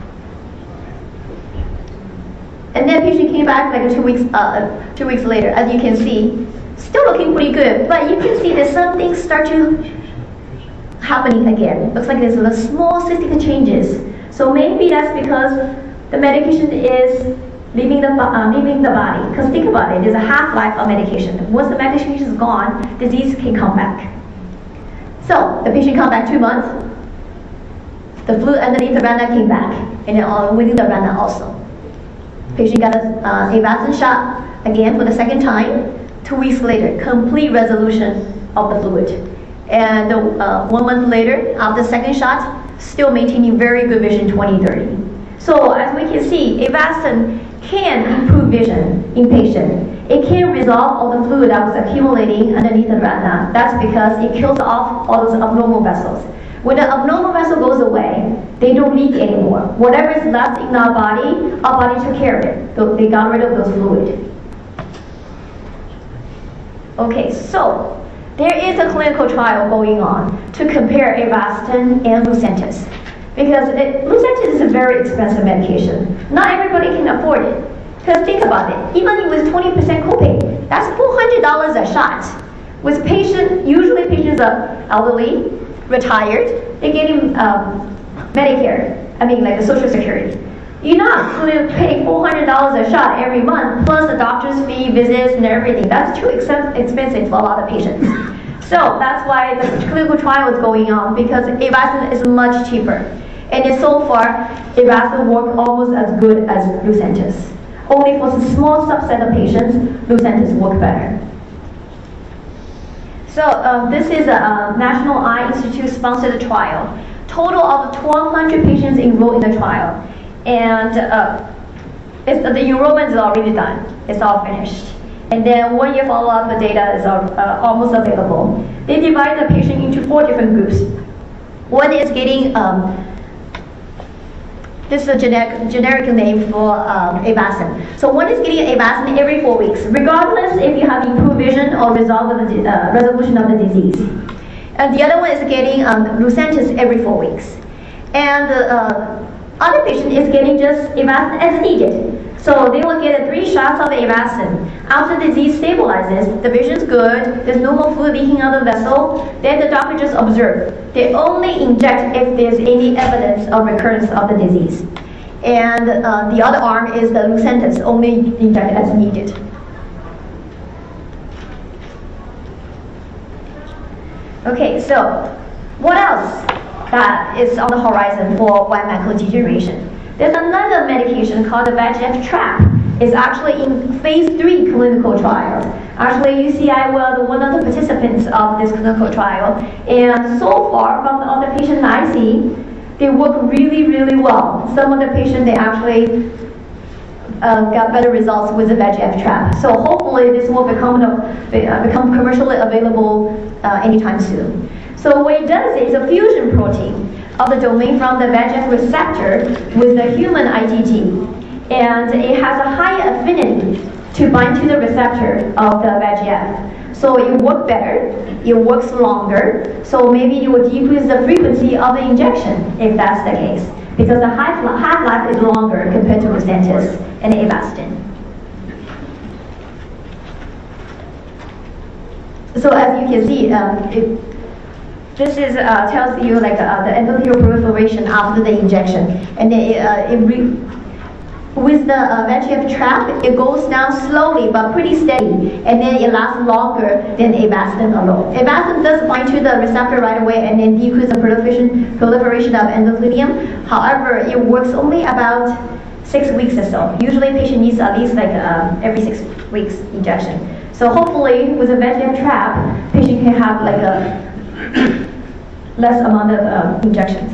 And then patient came back like two weeks, uh, two weeks later. As you can see, still looking pretty good, but you can see that some things start to happening again. Looks like there's a small cystic changes. So maybe that's because the medication is leaving the uh, leaving the body. Because think about it, there's a half-life of medication. Once the medication is gone, disease can come back. So the patient come back two months. The fluid underneath the retina came back, and then uh, within the retina also. Patient got a uh, Avastin shot again for the second time. Two weeks later, complete resolution of the fluid. And uh, one month later, after the second shot, still maintaining very good vision, twenty thirty. So as we can see, Avastin can improve vision in patient. It can resolve all the fluid that was accumulating underneath the retina. That's because it kills off all those abnormal vessels. When the abnormal vessel goes away, they don't leak anymore. Whatever is left in our body, our body took care of it. So they got rid of those fluid. Okay, so there is a clinical trial going on to compare Avastin and Lucentis. Because it, Lucentis is a very expensive medication. Not everybody can afford it. Because think about it, even with twenty percent copay, that's four hundred dollars a shot. With patient, usually patients are elderly, retired, they're getting um, Medicare, I mean like the Social Security. You're not going to pay four hundred dollars a shot every month, plus the doctor's fee, visits, and everything. That's too expensive for a lot of patients. So that's why the clinical trial is going on, because Avastin is much cheaper. And so far, Avastin works almost as good as Lucentis. Only for a small subset of patients, Lucentis work better. So um, this is a uh, National Eye Institute sponsored trial. Total of twelve hundred patients enrolled in the trial. And uh, it's, the enrollment is already done. It's all finished. And then one year follow-up, the data is uh, almost available. They divide the patient into four different groups. One is getting, um, this is a generic, generic name for um, Avastin. So one is getting Avastin every four weeks, regardless if you have improved vision or resolve of the, uh, resolution of the disease. And the other one is getting um, Lucentis every four weeks. And the uh, other patient is getting just Avastin as needed. So they will get three shots of Avastin. After the disease stabilizes, the vision's good, there's no more fluid leaking out of the vessel, then the doctor just observe. They only inject if there's any evidence of recurrence of the disease. And uh, the other arm is the Lucentis, only inject as needed. Okay, so what else that is on the horizon for wet macular degeneration? There's another medication called the V E G F trap. It's actually in phase three clinical trials. Actually, U C I was one of the participants of this clinical trial. And so far, from all the patients I see, they work really, really well. Some of the patients, they actually uh, got better results with the V E G F trap. So hopefully, this will become, uh, become commercially available uh, anytime soon. So what it does is a fusion protein of the domain from the V E G F receptor with the human I T G. And it has a high affinity to bind to the receptor of the V E G F. So it works better, it works longer, so maybe it will decrease the frequency of the injection if that's the case. Because the half-life is longer compared to Lucentis and Avastin. So as you can see, um, it, this is uh, tells you like uh, the endothelial proliferation after the injection, and then it, uh, it re with the uh, V E G F trap, it goes down slowly but pretty steady, and then it lasts longer than Avastin alone. Avastin does bind to the receptor right away and then decrease the proliferation proliferation of endothelium. However, it works only about six weeks or so. Usually patient needs at least like um, every six weeks injection. So hopefully with a V E G F trap, patient can have like a less amount of um, injections.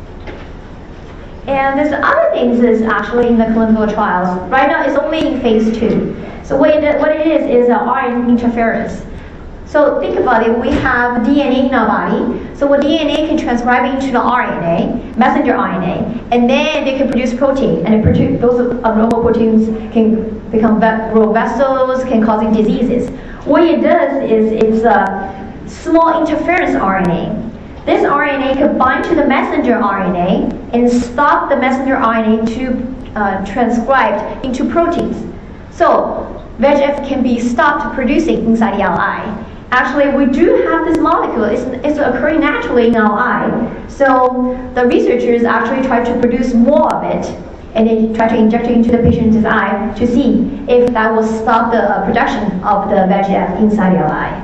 And there's other things is actually in the clinical trials. Right now it's only in phase two. So what it, what it is is uh, R N A interference. So think about it, we have D N A in our body. So what D N A can transcribe into the R N A, messenger R N A, and then they can produce protein. And produce, those abnormal proteins can become grow vessels, can causing diseases. What it does is it's a small interference R N A. This R N A can bind to the messenger R N A and stop the messenger R N A to uh, transcribed into proteins. So V E G F can be stopped producing inside the eye. Actually, we do have this molecule. It's, it's occurring naturally in our eye. So the researchers actually try to produce more of it, and they try to inject it into the patient's eye to see if that will stop the uh, production of the V E G F inside your eye.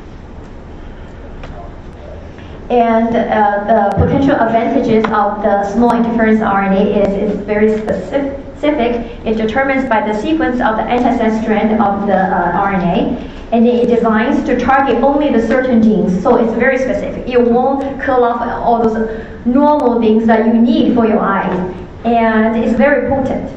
And uh, the potential advantages of the small interference R N A is it's very specific. It determines by the sequence of the antisense strand of the uh, R N A, and it designs to target only the certain genes. So it's very specific. It won't kill off all those normal things that you need for your eyes, and it's very potent.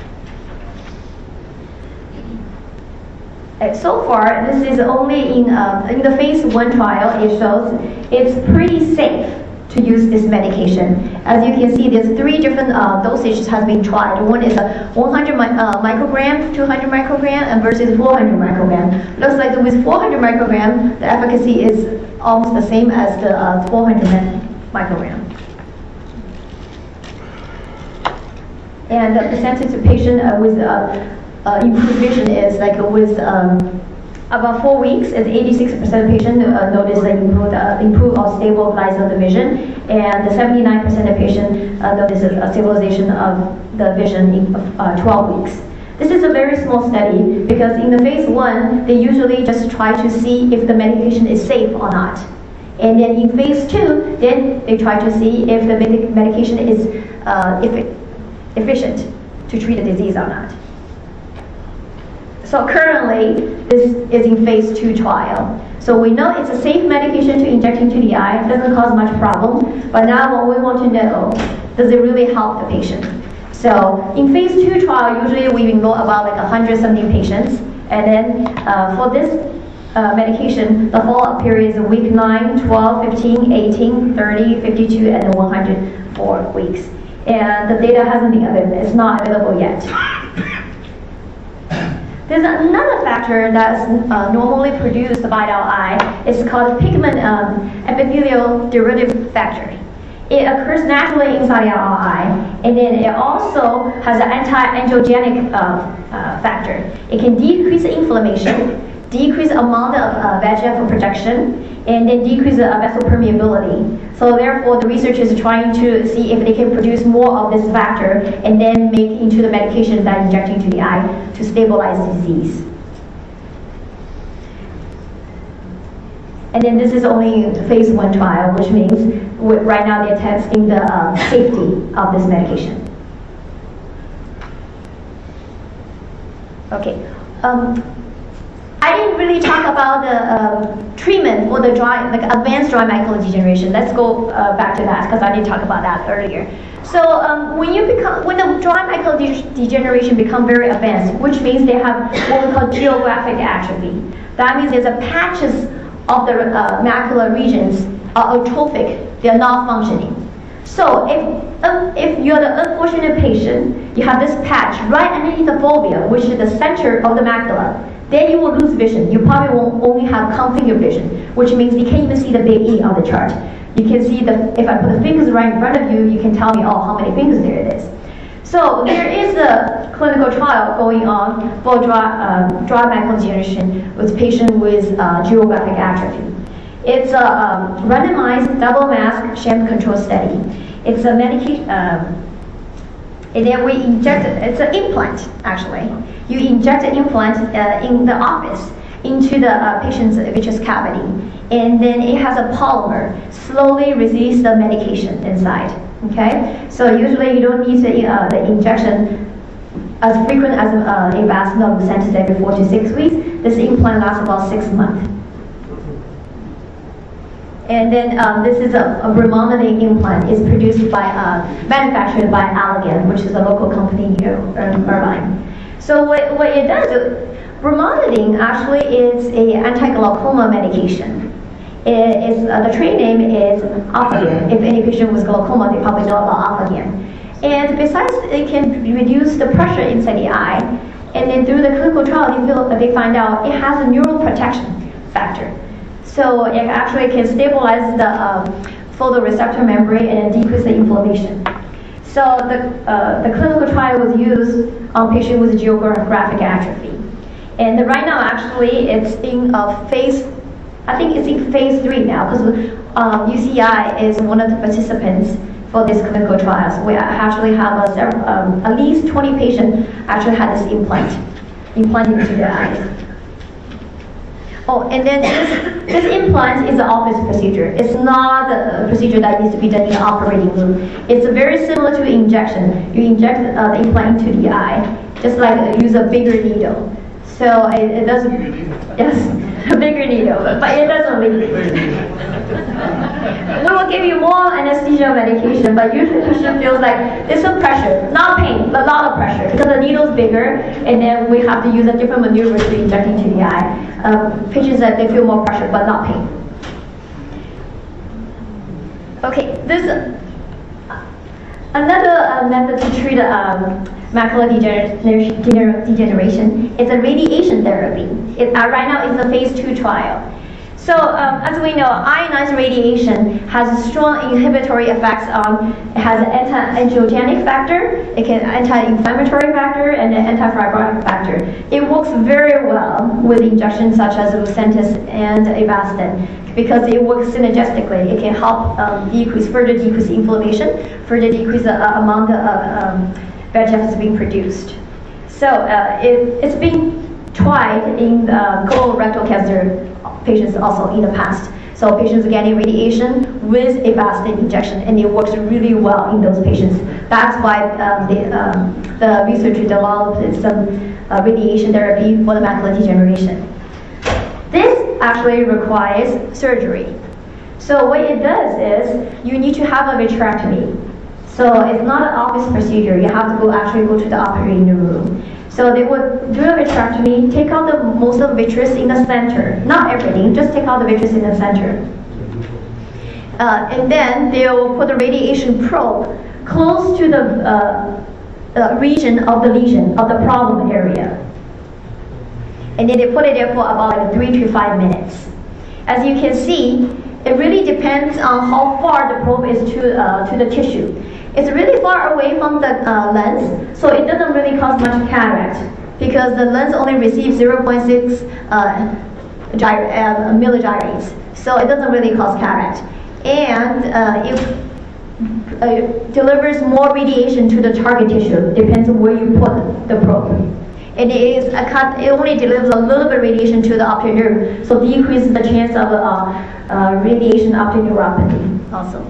Uh, so far, this is only in uh, in the phase one trial. It shows it's pretty safe to use this medication. As you can see, there's three different uh, dosages has been tried. One is a one hundred mi uh, microgram, two hundred microgram, and versus four hundred microgram. Looks like with four hundred microgram, the efficacy is almost the same as the uh, four hundred microgram. And the percentage of patient uh, with uh, uh, improved vision is like with um, about four weeks, and eighty-six percent of patients uh, notice the improved, uh, improved or stabilized of the vision, and the seventy-nine percent of patients uh, notice a stabilization of the vision in uh, twelve weeks. This is a very small study because in the phase one, they usually just try to see if the medication is safe or not. And then in phase two, then they try to see if the medic medication is uh, effi efficient to treat the disease or not. So currently, this is in phase two trial. So we know it's a safe medication to inject into the eye. It doesn't cause much problem. But now what we want to know, does it really help the patient? So in phase two trial, usually we enroll about like one hundred seventy patients. And then uh, for this uh, medication, the follow-up period is week nine, twelve, fifteen, eighteen, thirty, fifty-two, and one hundred four weeks. And the data hasn't been available. It's not available yet. There's another factor that's uh, normally produced by our eye. It's called pigment um, epithelial derivative factor. It occurs naturally inside our eye, and then it also has an anti-angiogenic uh, uh, factor. It can decrease inflammation, decrease amount of uh, V E G F production, and then decrease the uh, vessel permeability. So therefore, the researchers are trying to see if they can produce more of this factor and then make into the medication that inject into the eye to stabilize the disease. And then this is only phase one trial, which means right now they're testing the um, safety of this medication. Okay. Um, I didn't really talk about the um, treatment for the dry, like advanced dry macular degeneration. Let's go uh, back to that because I didn't talk about that earlier. So um, when you become, when the dry macular de degeneration become very advanced, which means they have what we call geographic atrophy. That means there's a patches of the uh, macular regions are atrophic. They are not functioning. So if uh, if you're the unfortunate patient, you have this patch right underneath the fovea, which is the center of the macula. Then you will lose vision. You probably will only have configured vision, which means you can't even see the big E on the chart. You can see the, if I put the fingers right in front of you, you can tell me, oh, how many fingers there it is. So there is a clinical trial going on for dry, um, dry macular degeneration with patients with uh, geographic atrophy. It's a um, randomized double-mask sham control study. It's a medication, um, and then we inject it. It's an implant, actually. You inject an implant uh, in the office into the uh, patient's vitreous cavity, and then it has a polymer slowly release the medication inside. Okay, so usually you don't need the, uh, the injection as frequent as uh, Avastin or Lucentis every four to six weeks. This implant lasts about six months. And then um, this is a, a remodeling implant. It's produced by, uh, manufactured by Allergan, which is a local company here in Irvine. So what, what it does, remodeling actually is a anti-glaucoma medication. It is, uh, the trade name is Ophagen. If any patient with glaucoma, they probably know about Ophagen. And besides, it can reduce the pressure inside the eye. And then through the clinical trial, they, feel, they find out it has a neural protection factor. So it actually can stabilize the um, photoreceptor membrane and decrease the inflammation. So the, uh, the clinical trial was used on patients with geographic atrophy. And right now, actually, it's in a phase, I think it's in phase three now, because um, U C I is one of the participants for this clinical trials. We actually have a, several, um, at least twenty patients actually had this implant, implanted into their eyes. Oh, and then this, this implant is an office procedure. It's not a procedure that needs to be done in the operating room. It's very similar to injection. You inject uh, the implant into the eye, just like uh, use a bigger needle. So it, it doesn't, yes, a bigger needle, but it doesn't leak. We will give you more anesthesia medication, but usually the patient feels like there's some pressure, not pain, but a lot of pressure, because the needle is bigger, and then we have to use a different maneuver to inject into the eye. Um, patients that they feel more pressure, but not pain. Okay, this uh, another uh, method to treat um, macular degener degener degeneration is a radiation therapy. It, uh, right now, it's a phase two trial. So, um, as we know, ionized radiation has strong inhibitory effects on, it has an anti-angiogenic factor, it can anti-inflammatory factor, and an anti-fibrotic factor. It works very well with injections such as Lucentis and Avastin because it works synergistically. It can help um, decrease, further decrease inflammation, further decrease the uh, amount of um, V E G F that's being produced. So, uh, it, it's been tried in uh, colorectal cancer patients also in the past. So patients are getting radiation with Avastin injection, and it works really well in those patients. That's why um, the, um, the researcher developed some uh, radiation therapy for the macular degeneration. This actually requires surgery. So what it does is you need to have a vitrectomy. So it's not an office procedure. You have to go actually go to the operating room. So they would do a vitrectomy, take out the most of the vitreous in the center. Not everything, just take out the vitreous in the center. Uh, and then they'll put a radiation probe close to the uh, uh, region of the lesion, of the problem area. And then they put it there for about like three to five minutes. As you can see, it really depends on how far the probe is to, uh, to the tissue. It's really far away from the uh, lens, so it doesn't really cause much cataract because the lens only receives zero point six uh, uh, milligyrates, so it doesn't really cause cataract. And uh, it uh, delivers more radiation to the target tissue, depends on where you put the probe. And it, is a cut, it only delivers a little bit of radiation to the optic nerve, so decreases the chance of uh, uh, radiation optic neuropathy also.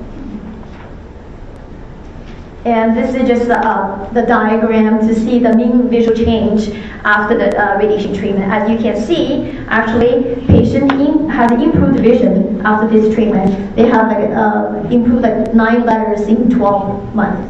And this is just uh, the diagram to see the mean visual change after the uh, radiation treatment. As you can see, actually, patient in, has improved vision after this treatment. They have like, uh, improved like nine letters in twelve months.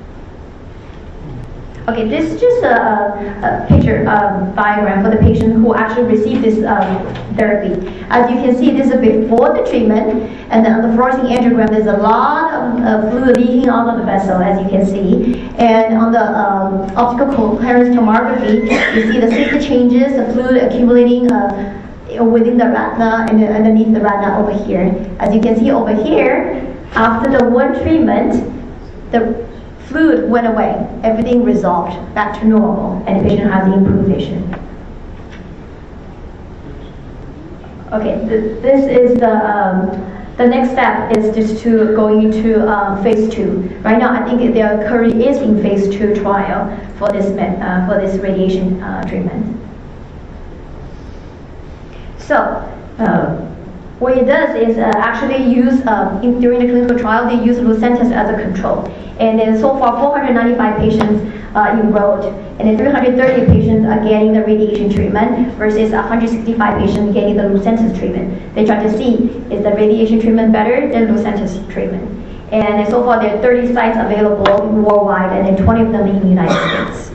Okay, this is just a, a picture um, diagram for the patient who actually received this um, therapy. As you can see, this is before the treatment, and then on the fluorescein angiogram, there's a lot of uh, fluid leaking out of the vessel, as you can see. And on the um, optical coherence tomography, you see the signal changes, the fluid accumulating uh, within the retina and then underneath the retina over here. As you can see over here, after the one treatment, the fluid went away, everything resolved back to normal, and the patient has improved vision. Okay, th this is the um, the next step is just to going into uh, phase two. Right now, I think there currently is in phase two trial for this med, uh, for this radiation uh, treatment. So. Uh, What it does is uh, actually use, uh, in, during the clinical trial, they use Lucentis as a control. And then so far, four hundred ninety-five patients uh, enrolled, and then three hundred thirty patients are getting the radiation treatment versus one hundred sixty-five patients getting the Lucentis treatment. They try to see, is the radiation treatment better than Lucentis treatment? And then so far, there are thirty sites available worldwide, and then twenty of them in the United States.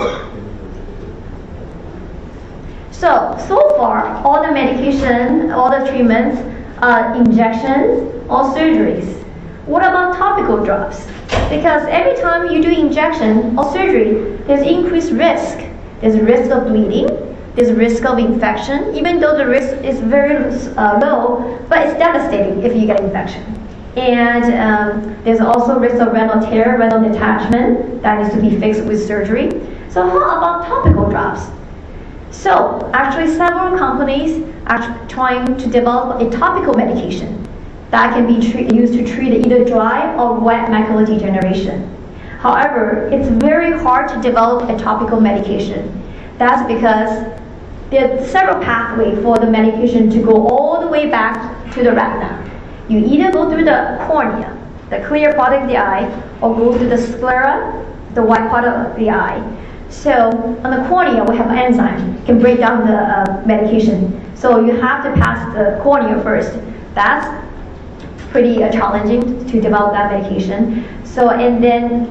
So, so far, all the medication, all the treatments, uh, injections, or surgeries. What about topical drops? Because every time you do injection or surgery, there's increased risk. There's risk of bleeding, there's risk of infection, even though the risk is very uh, low, but it's devastating if you get infection. And um, there's also risk of renal tear, renal detachment that needs to be fixed with surgery. So how about topical drops? So actually several companies are trying to develop a topical medication that can be treat, used to treat either dry or wet macular degeneration. However, it's very hard to develop a topical medication. That's because there are several pathways for the medication to go all the way back to the retina. You either go through the cornea, the clear part of the eye, or go through the sclera, the white part of the eye. So on the cornea, we have enzymes can break down the uh, medication. So you have to pass the cornea first. That's pretty uh, challenging to develop that medication. So and then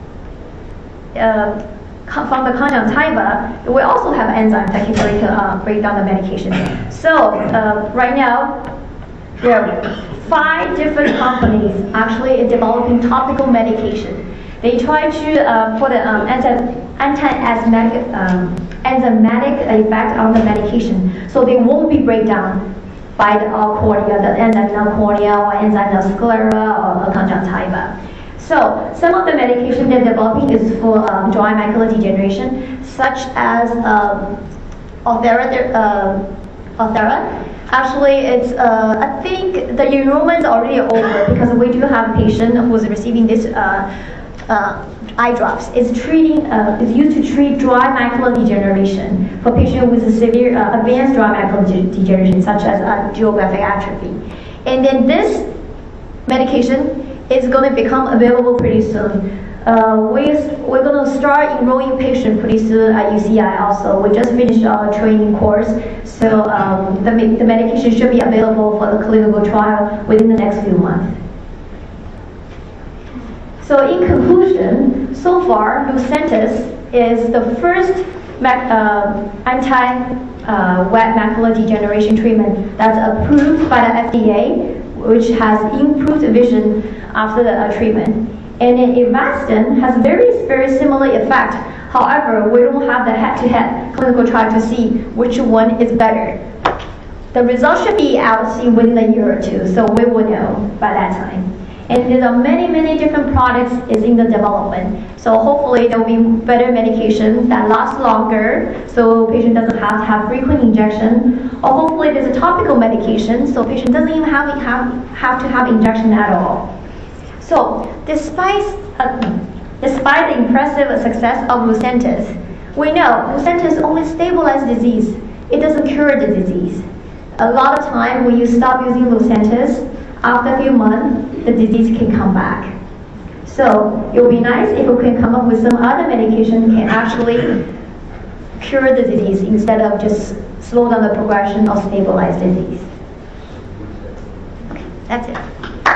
uh, from the conjunctiva, we also have enzymes that can break, uh, break down the medication. So uh, right now, there are five different companies actually developing topical medication. They try to uh, put an um, anti-asthmatic um, enzymatic effect on the medication, so they won't be break down by the uh, cornea, the enzyme in the cornea or enzyme in the sclera or the conjunctiva. So some of the medication they're developing is for um, dry macular degeneration, such as um, Othera. Uh, Othera. Actually, it's uh, I think the enrollment is already over because we do have a patient who's receiving this uh, uh, eye drops. It's treating, uh, it's used to treat dry macular degeneration for patients with a severe uh, advanced dry macular de degeneration, such as uh, geographic atrophy. And then this medication is going to become available pretty soon. Uh, we, we're going to start enrolling patients pretty soon at U C I also. We just finished our training course, so um, the, the medication should be available for the clinical trial within the next few months. So in conclusion, so far, Lucentis is the first mac, uh, anti-wet uh, macular degeneration treatment that's approved by the F D A, which has improved vision after the uh, treatment. And then Avastin has very, very similar effect. However, we don't have the head-to-head clinical trial to see which one is better. The results should be out in within a year or two, so we will know by that time. And there are many, many different products is in the development. So hopefully there will be better medication that lasts longer, so patient doesn't have to have frequent injection. Or hopefully there's a topical medication, so patient doesn't even have, have, have to have injection at all. So despite, uh, despite the impressive success of Lucentis, we know Lucentis only stabilizes disease. It doesn't cure the disease. A lot of time when you stop using Lucentis, after a few months, the disease can come back. So it would be nice if we can come up with some other medication that can actually cure the disease instead of just slow down the progression or stabilize the disease. Okay, that's it.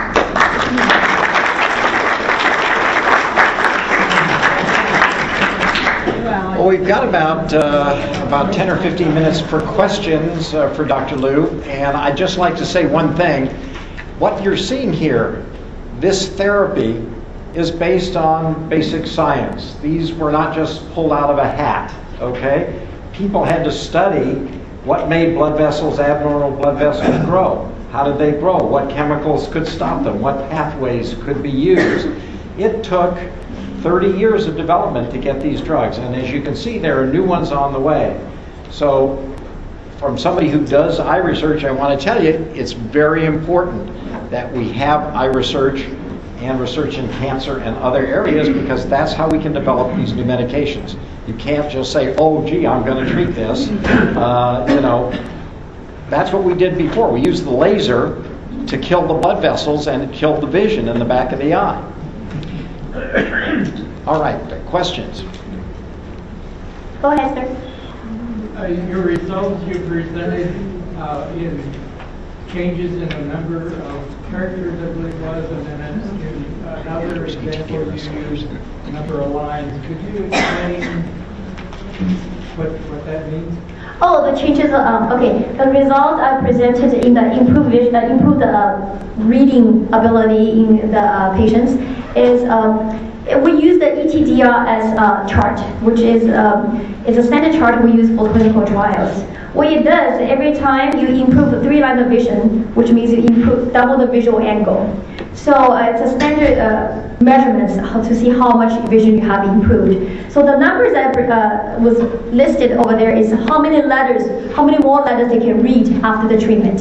Well, we've got about uh, about ten or fifteen minutes for questions uh, for Doctor Liu, and I'd just like to say one thing. What you're seeing here, this therapy, is based on basic science. These were not just pulled out of a hat, okay? People had to study what made blood vessels, abnormal blood vessels grow. How did they grow? What chemicals could stop them? What pathways could be used? It took thirty years of development to get these drugs, and as you can see, there are new ones on the way. So from somebody who does eye research, I want to tell you, it's very important that we have eye research and research in cancer and other areas, because that's how we can develop these new medications. You can't just say, oh, gee, I'm going to treat this. Uh, you know, That's what we did before. We used the laser to kill the blood vessels, and it killed the vision in the back of the eye. All right, questions? Go ahead, sir. Uh, your results you presented uh, in changes in the number of characters, I believe it was, and then in another example you used number of lines. Could you explain what, what that means? Oh, the changes. Um, okay, the results are presented in the improved vision, uh, improved uh, reading ability in the uh, patients. Is um, we use the E T D R as a chart, which is um, is a standard chart we use for clinical trials. What it does, every time you improve the three lines of vision, which means you improve double the visual angle. So uh, it's a standard uh, measurements how to see how much vision you have improved. So the numbers that uh, was listed over there is how many letters, how many more letters they can read after the treatment.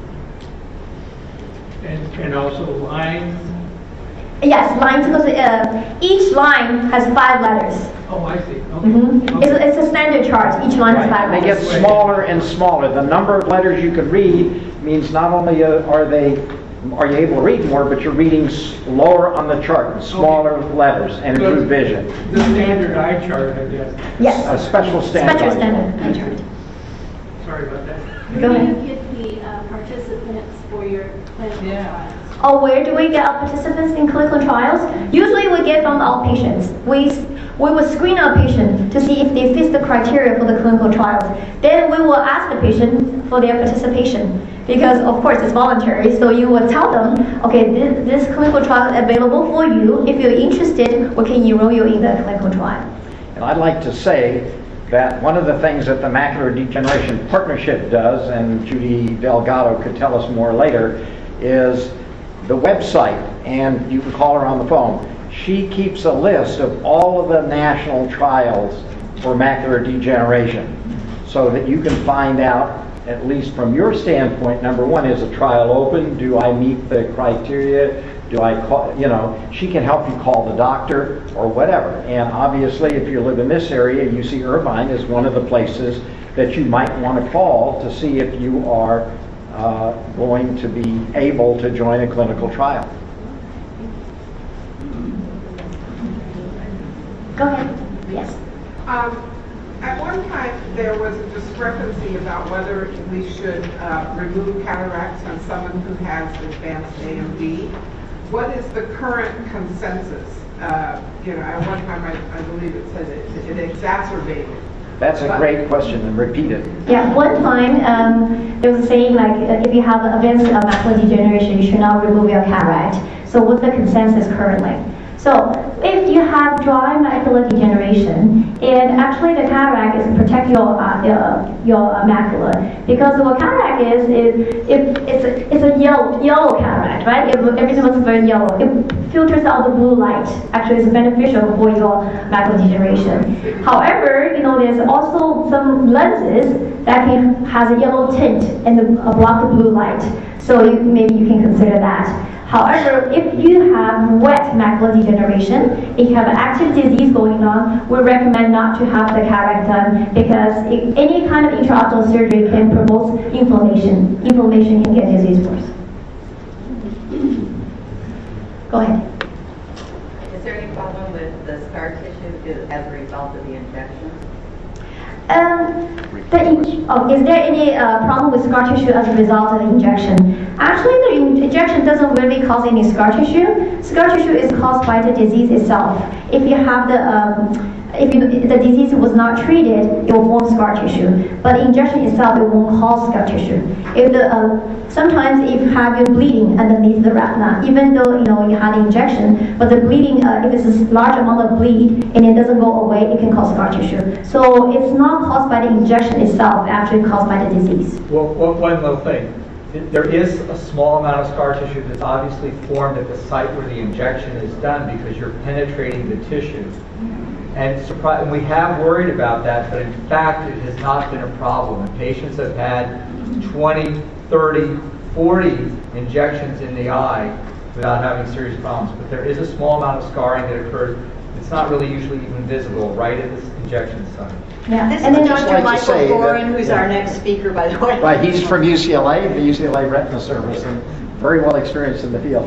And, and also lines? Yes, lines, because uh, each line has five letters. Oh, I see. Okay. Mm-hmm. Okay. It's, a, it's a standard chart. Each line Right. has five They letters. get smaller and smaller. The number of letters you can read means not only uh, are they are you able to read more, but you're reading lower on the chart, smaller okay. letters, and so improved vision. The standard eye chart, I guess. Yes. A special standard. Special standard eye chart. Sorry about that. Go Where ahead. do you get the uh, participants for your clinical Yeah. trials? Oh, where do we get our participants in clinical trials? Usually we get from our patients. We, we will screen our patient to see if they fit the criteria for the clinical trials. Then we will ask the patient for their participation. Because of course it's voluntary, so you will tell them, okay, this, this clinical trial is available for you. If you're interested, we can enroll you in the clinical trial. And I'd like to say that one of the things that the Macular Degeneration Partnership does, and Judy Delgado could tell us more later, is the website, and you can call her on the phone. She keeps a list of all of the national trials for macular degeneration so that you can find out, at least from your standpoint, number one, is a trial open? Do I meet the criteria? Do I call, you know, she can help you call the doctor or whatever. And obviously, if you live in this area, U C Irvine is one of the places that you might want to call to see if you are uh, going to be able to join a clinical trial. Go ahead. Yes. Um, At one time, there was a discrepancy about whether we should uh, remove cataracts on someone who has advanced A M D. What is the current consensus? Uh, you know, at one time, I, I believe it said it, it exacerbated. That's a but, great question, and repeat it. Yeah, one time um, there was a saying like, uh, if you have advanced uh, macular degeneration, you should not remove your cataract. So what's the consensus currently? So if you have dry macular degeneration, and actually the cataract is protect your uh, your, your uh, macula, because what cataract is is it, it's a, it's a yellow yellow cataract, right? It, everything looks very yellow. It filters out the blue light. Actually, it's beneficial for your macular degeneration. However, you know there's also some lenses that can has a yellow tint and the, uh, block the blue light. So you, maybe you can consider that. However, if you have wet macular degeneration, if you have an active disease going on, we recommend not to have the cataract done because it, any kind of intraocular surgery can promote inflammation. Inflammation can get disease worse. Go ahead. Is there any problem with the scar tissue as a result of the injection? Um, the in oh, is there any uh, problem with scar tissue as a result of the injection? Actually, the in injection doesn't really cause any scar tissue. Scar tissue is caused by the disease itself. If you have the um, if, you, if the disease was not treated, it will form scar tissue. But the injection itself, it won't cause scar tissue. If the uh, sometimes if you have your bleeding underneath the retina, even though you know you had the injection, but the bleeding, uh, if it's a large amount of bleed and it doesn't go away, it can cause scar tissue. So it's not caused by the injection itself, actually caused by the disease. Well, one little thing. There is a small amount of scar tissue that's obviously formed at the site where the injection is done because you're penetrating the tissue. And, surprise, and we have worried about that, but in fact it has not been a problem. And patients have had twenty, thirty, forty injections in the eye without having serious problems. But there is a small amount of scarring that occurs It's not really usually even visible right at this injection site. Yeah. This And is then just Doctor like to say Michael that- Gorin, who's yeah. our next speaker, by the way. Right, he's from U C L A, the U C L A Retina Service, and very well experienced in the field.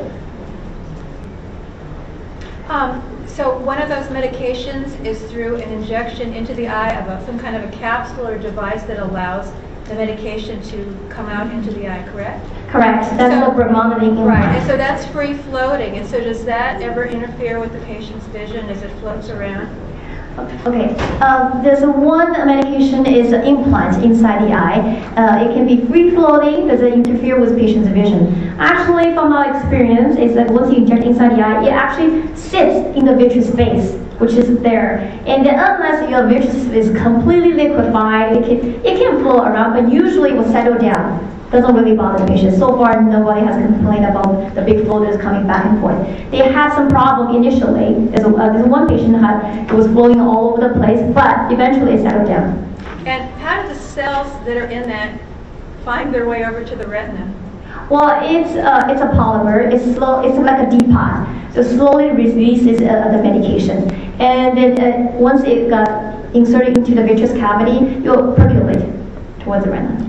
Um, so one of those medications is through an injection into the eye of a, some kind of a capsule or device that allows the medication to come out into the eye, correct? Correct. That's So- the remodeling Right, implant. and so that's free floating, and so does that ever interfere with the patient's vision as it floats around? Okay, uh, there's a one medication is an implant inside the eye. Uh, it can be free floating, does it interfere with patient's vision? Actually, from our experience, is that once you inject inside the eye, it actually sits in the vitreous space, which is there. And then unless your vitreous is completely liquefied, it can, it can float around, but usually it will settle down. Doesn't really bother the patient. So far, nobody has complained about the big floaters coming back and forth. They had some problem initially. There's, a, uh, there's one patient had it was floating all over the place, but eventually it settled down. And how do the cells that are in that find their way over to the retina? Well, it's uh, it's a polymer. It's slow. It's like a depot. So slowly releases uh, the medication, and then uh, once it got inserted into the vitreous cavity, it will percolate towards the retina.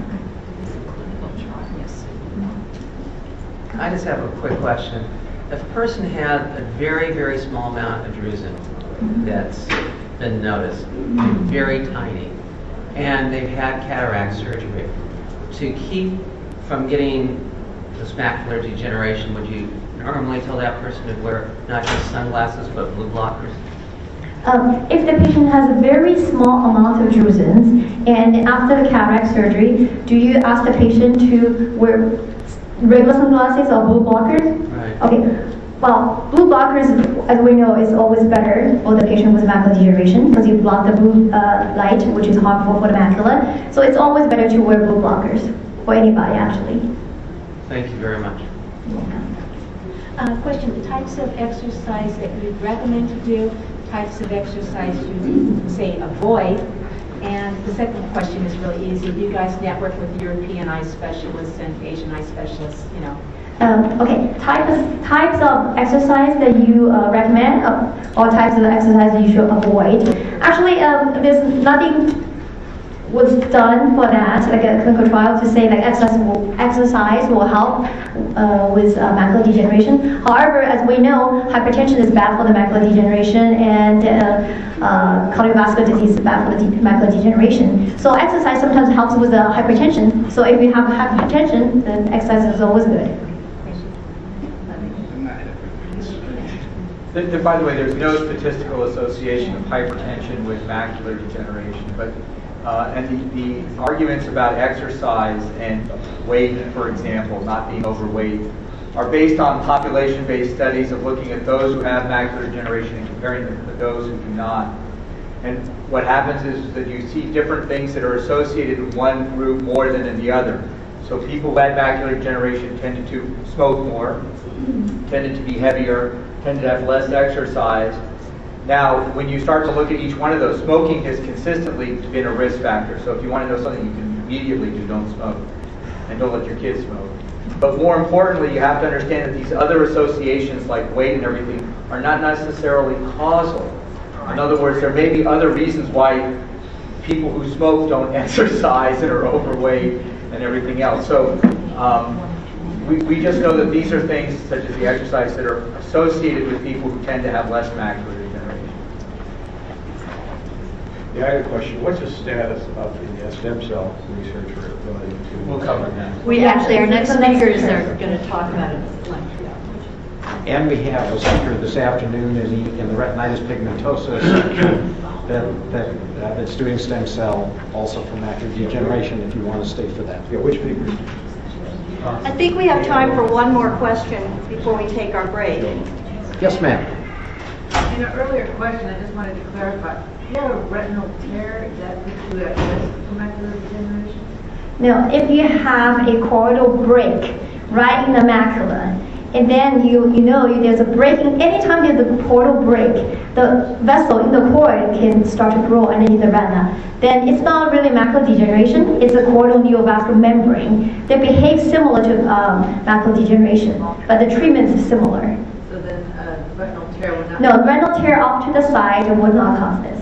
I just have a quick question. If a person had a very, very small amount of drusen that's been noticed, very tiny, and they've had cataract surgery, to keep from getting this macular degeneration, would you normally tell that person to wear not just sunglasses but blue blockers? Um, if the patient has a very small amount of drusens, and after the cataract surgery, do you ask the patient to wear regular sunglasses or blue blockers? Right. Okay. Well, blue blockers, as we know, is always better for the patient with macular degeneration because you block the blue uh, light, which is harmful for the macula. So it's always better to wear blue blockers for anybody, actually. Thank you very much. Uh, question, the types of exercise that you recommend to do, types of exercise you say avoid, and the second question is really easy. Do you guys network with European eye specialists and Asian eye specialists, you know? Um, okay, types types of exercise that you uh, recommend, uh, or types of exercise that you should avoid. Actually, um, there's nothing was done for that, like a clinical trial to say like exercise will, exercise will help uh, with uh, macular degeneration. However, as we know, hypertension is bad for the macular degeneration, and uh, uh, cardiovascular disease is bad for the de macular degeneration. So exercise sometimes helps with the hypertension. So if you have hypertension, then exercise is always good. Th- th- By the way, there's no statistical association of hypertension with macular degeneration, but uh, and the, the arguments about exercise and weight, for example, not being overweight, are based on population-based studies of looking at those who have macular degeneration and comparing them to those who do not. And what happens is that you see different things that are associated in one group more than in the other. So people who had macular degeneration tended to smoke more, tended to be heavier, tended to have less exercise. Now, when you start to look at each one of those, smoking has consistently been a risk factor. So if you want to know something you can immediately do, don't smoke. And don't let your kids smoke. But more importantly, you have to understand that these other associations like weight and everything are not necessarily causal. In other words, there may be other reasons why people who smoke don't exercise and are overweight and everything else. So um, we, we just know that these are things such as the exercise that are associated with people who tend to have less macular degeneration. Yeah, I had a question. What's the status of the uh, stem cell research we're going to? We'll cover that. We actually, our next speakers are going to talk about it. And we have a speaker this afternoon in the, in the retinitis pigmentosa section that, that, uh, that's doing stem cell also for macular degeneration, if you want to stay for that. Yeah, which speakers? I think we have time for one more question before we take our break. Yes, ma'am. In an earlier question, I just wanted to clarify. If you have a retinal tear, is that put you at risk for macular degeneration? Now, if you have a choroidal break right in the macula, and then you you know there's a breaking, anytime there's a choroidal break, the vessel in the choroid can start to grow underneath the retina. Then it's not really macular degeneration, it's a choroidal neovascular membrane that behaves similar to um, macular degeneration, but the treatment is similar. So then uh, retinal tear would not? No, retinal tear off to the side would not cause this.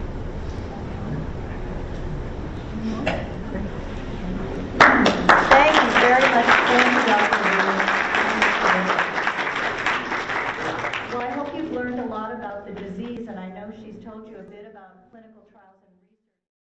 Thank you very much. Thank you, Doctor Well, I hope you've learned a lot about the disease, and I know she's told you a bit about clinical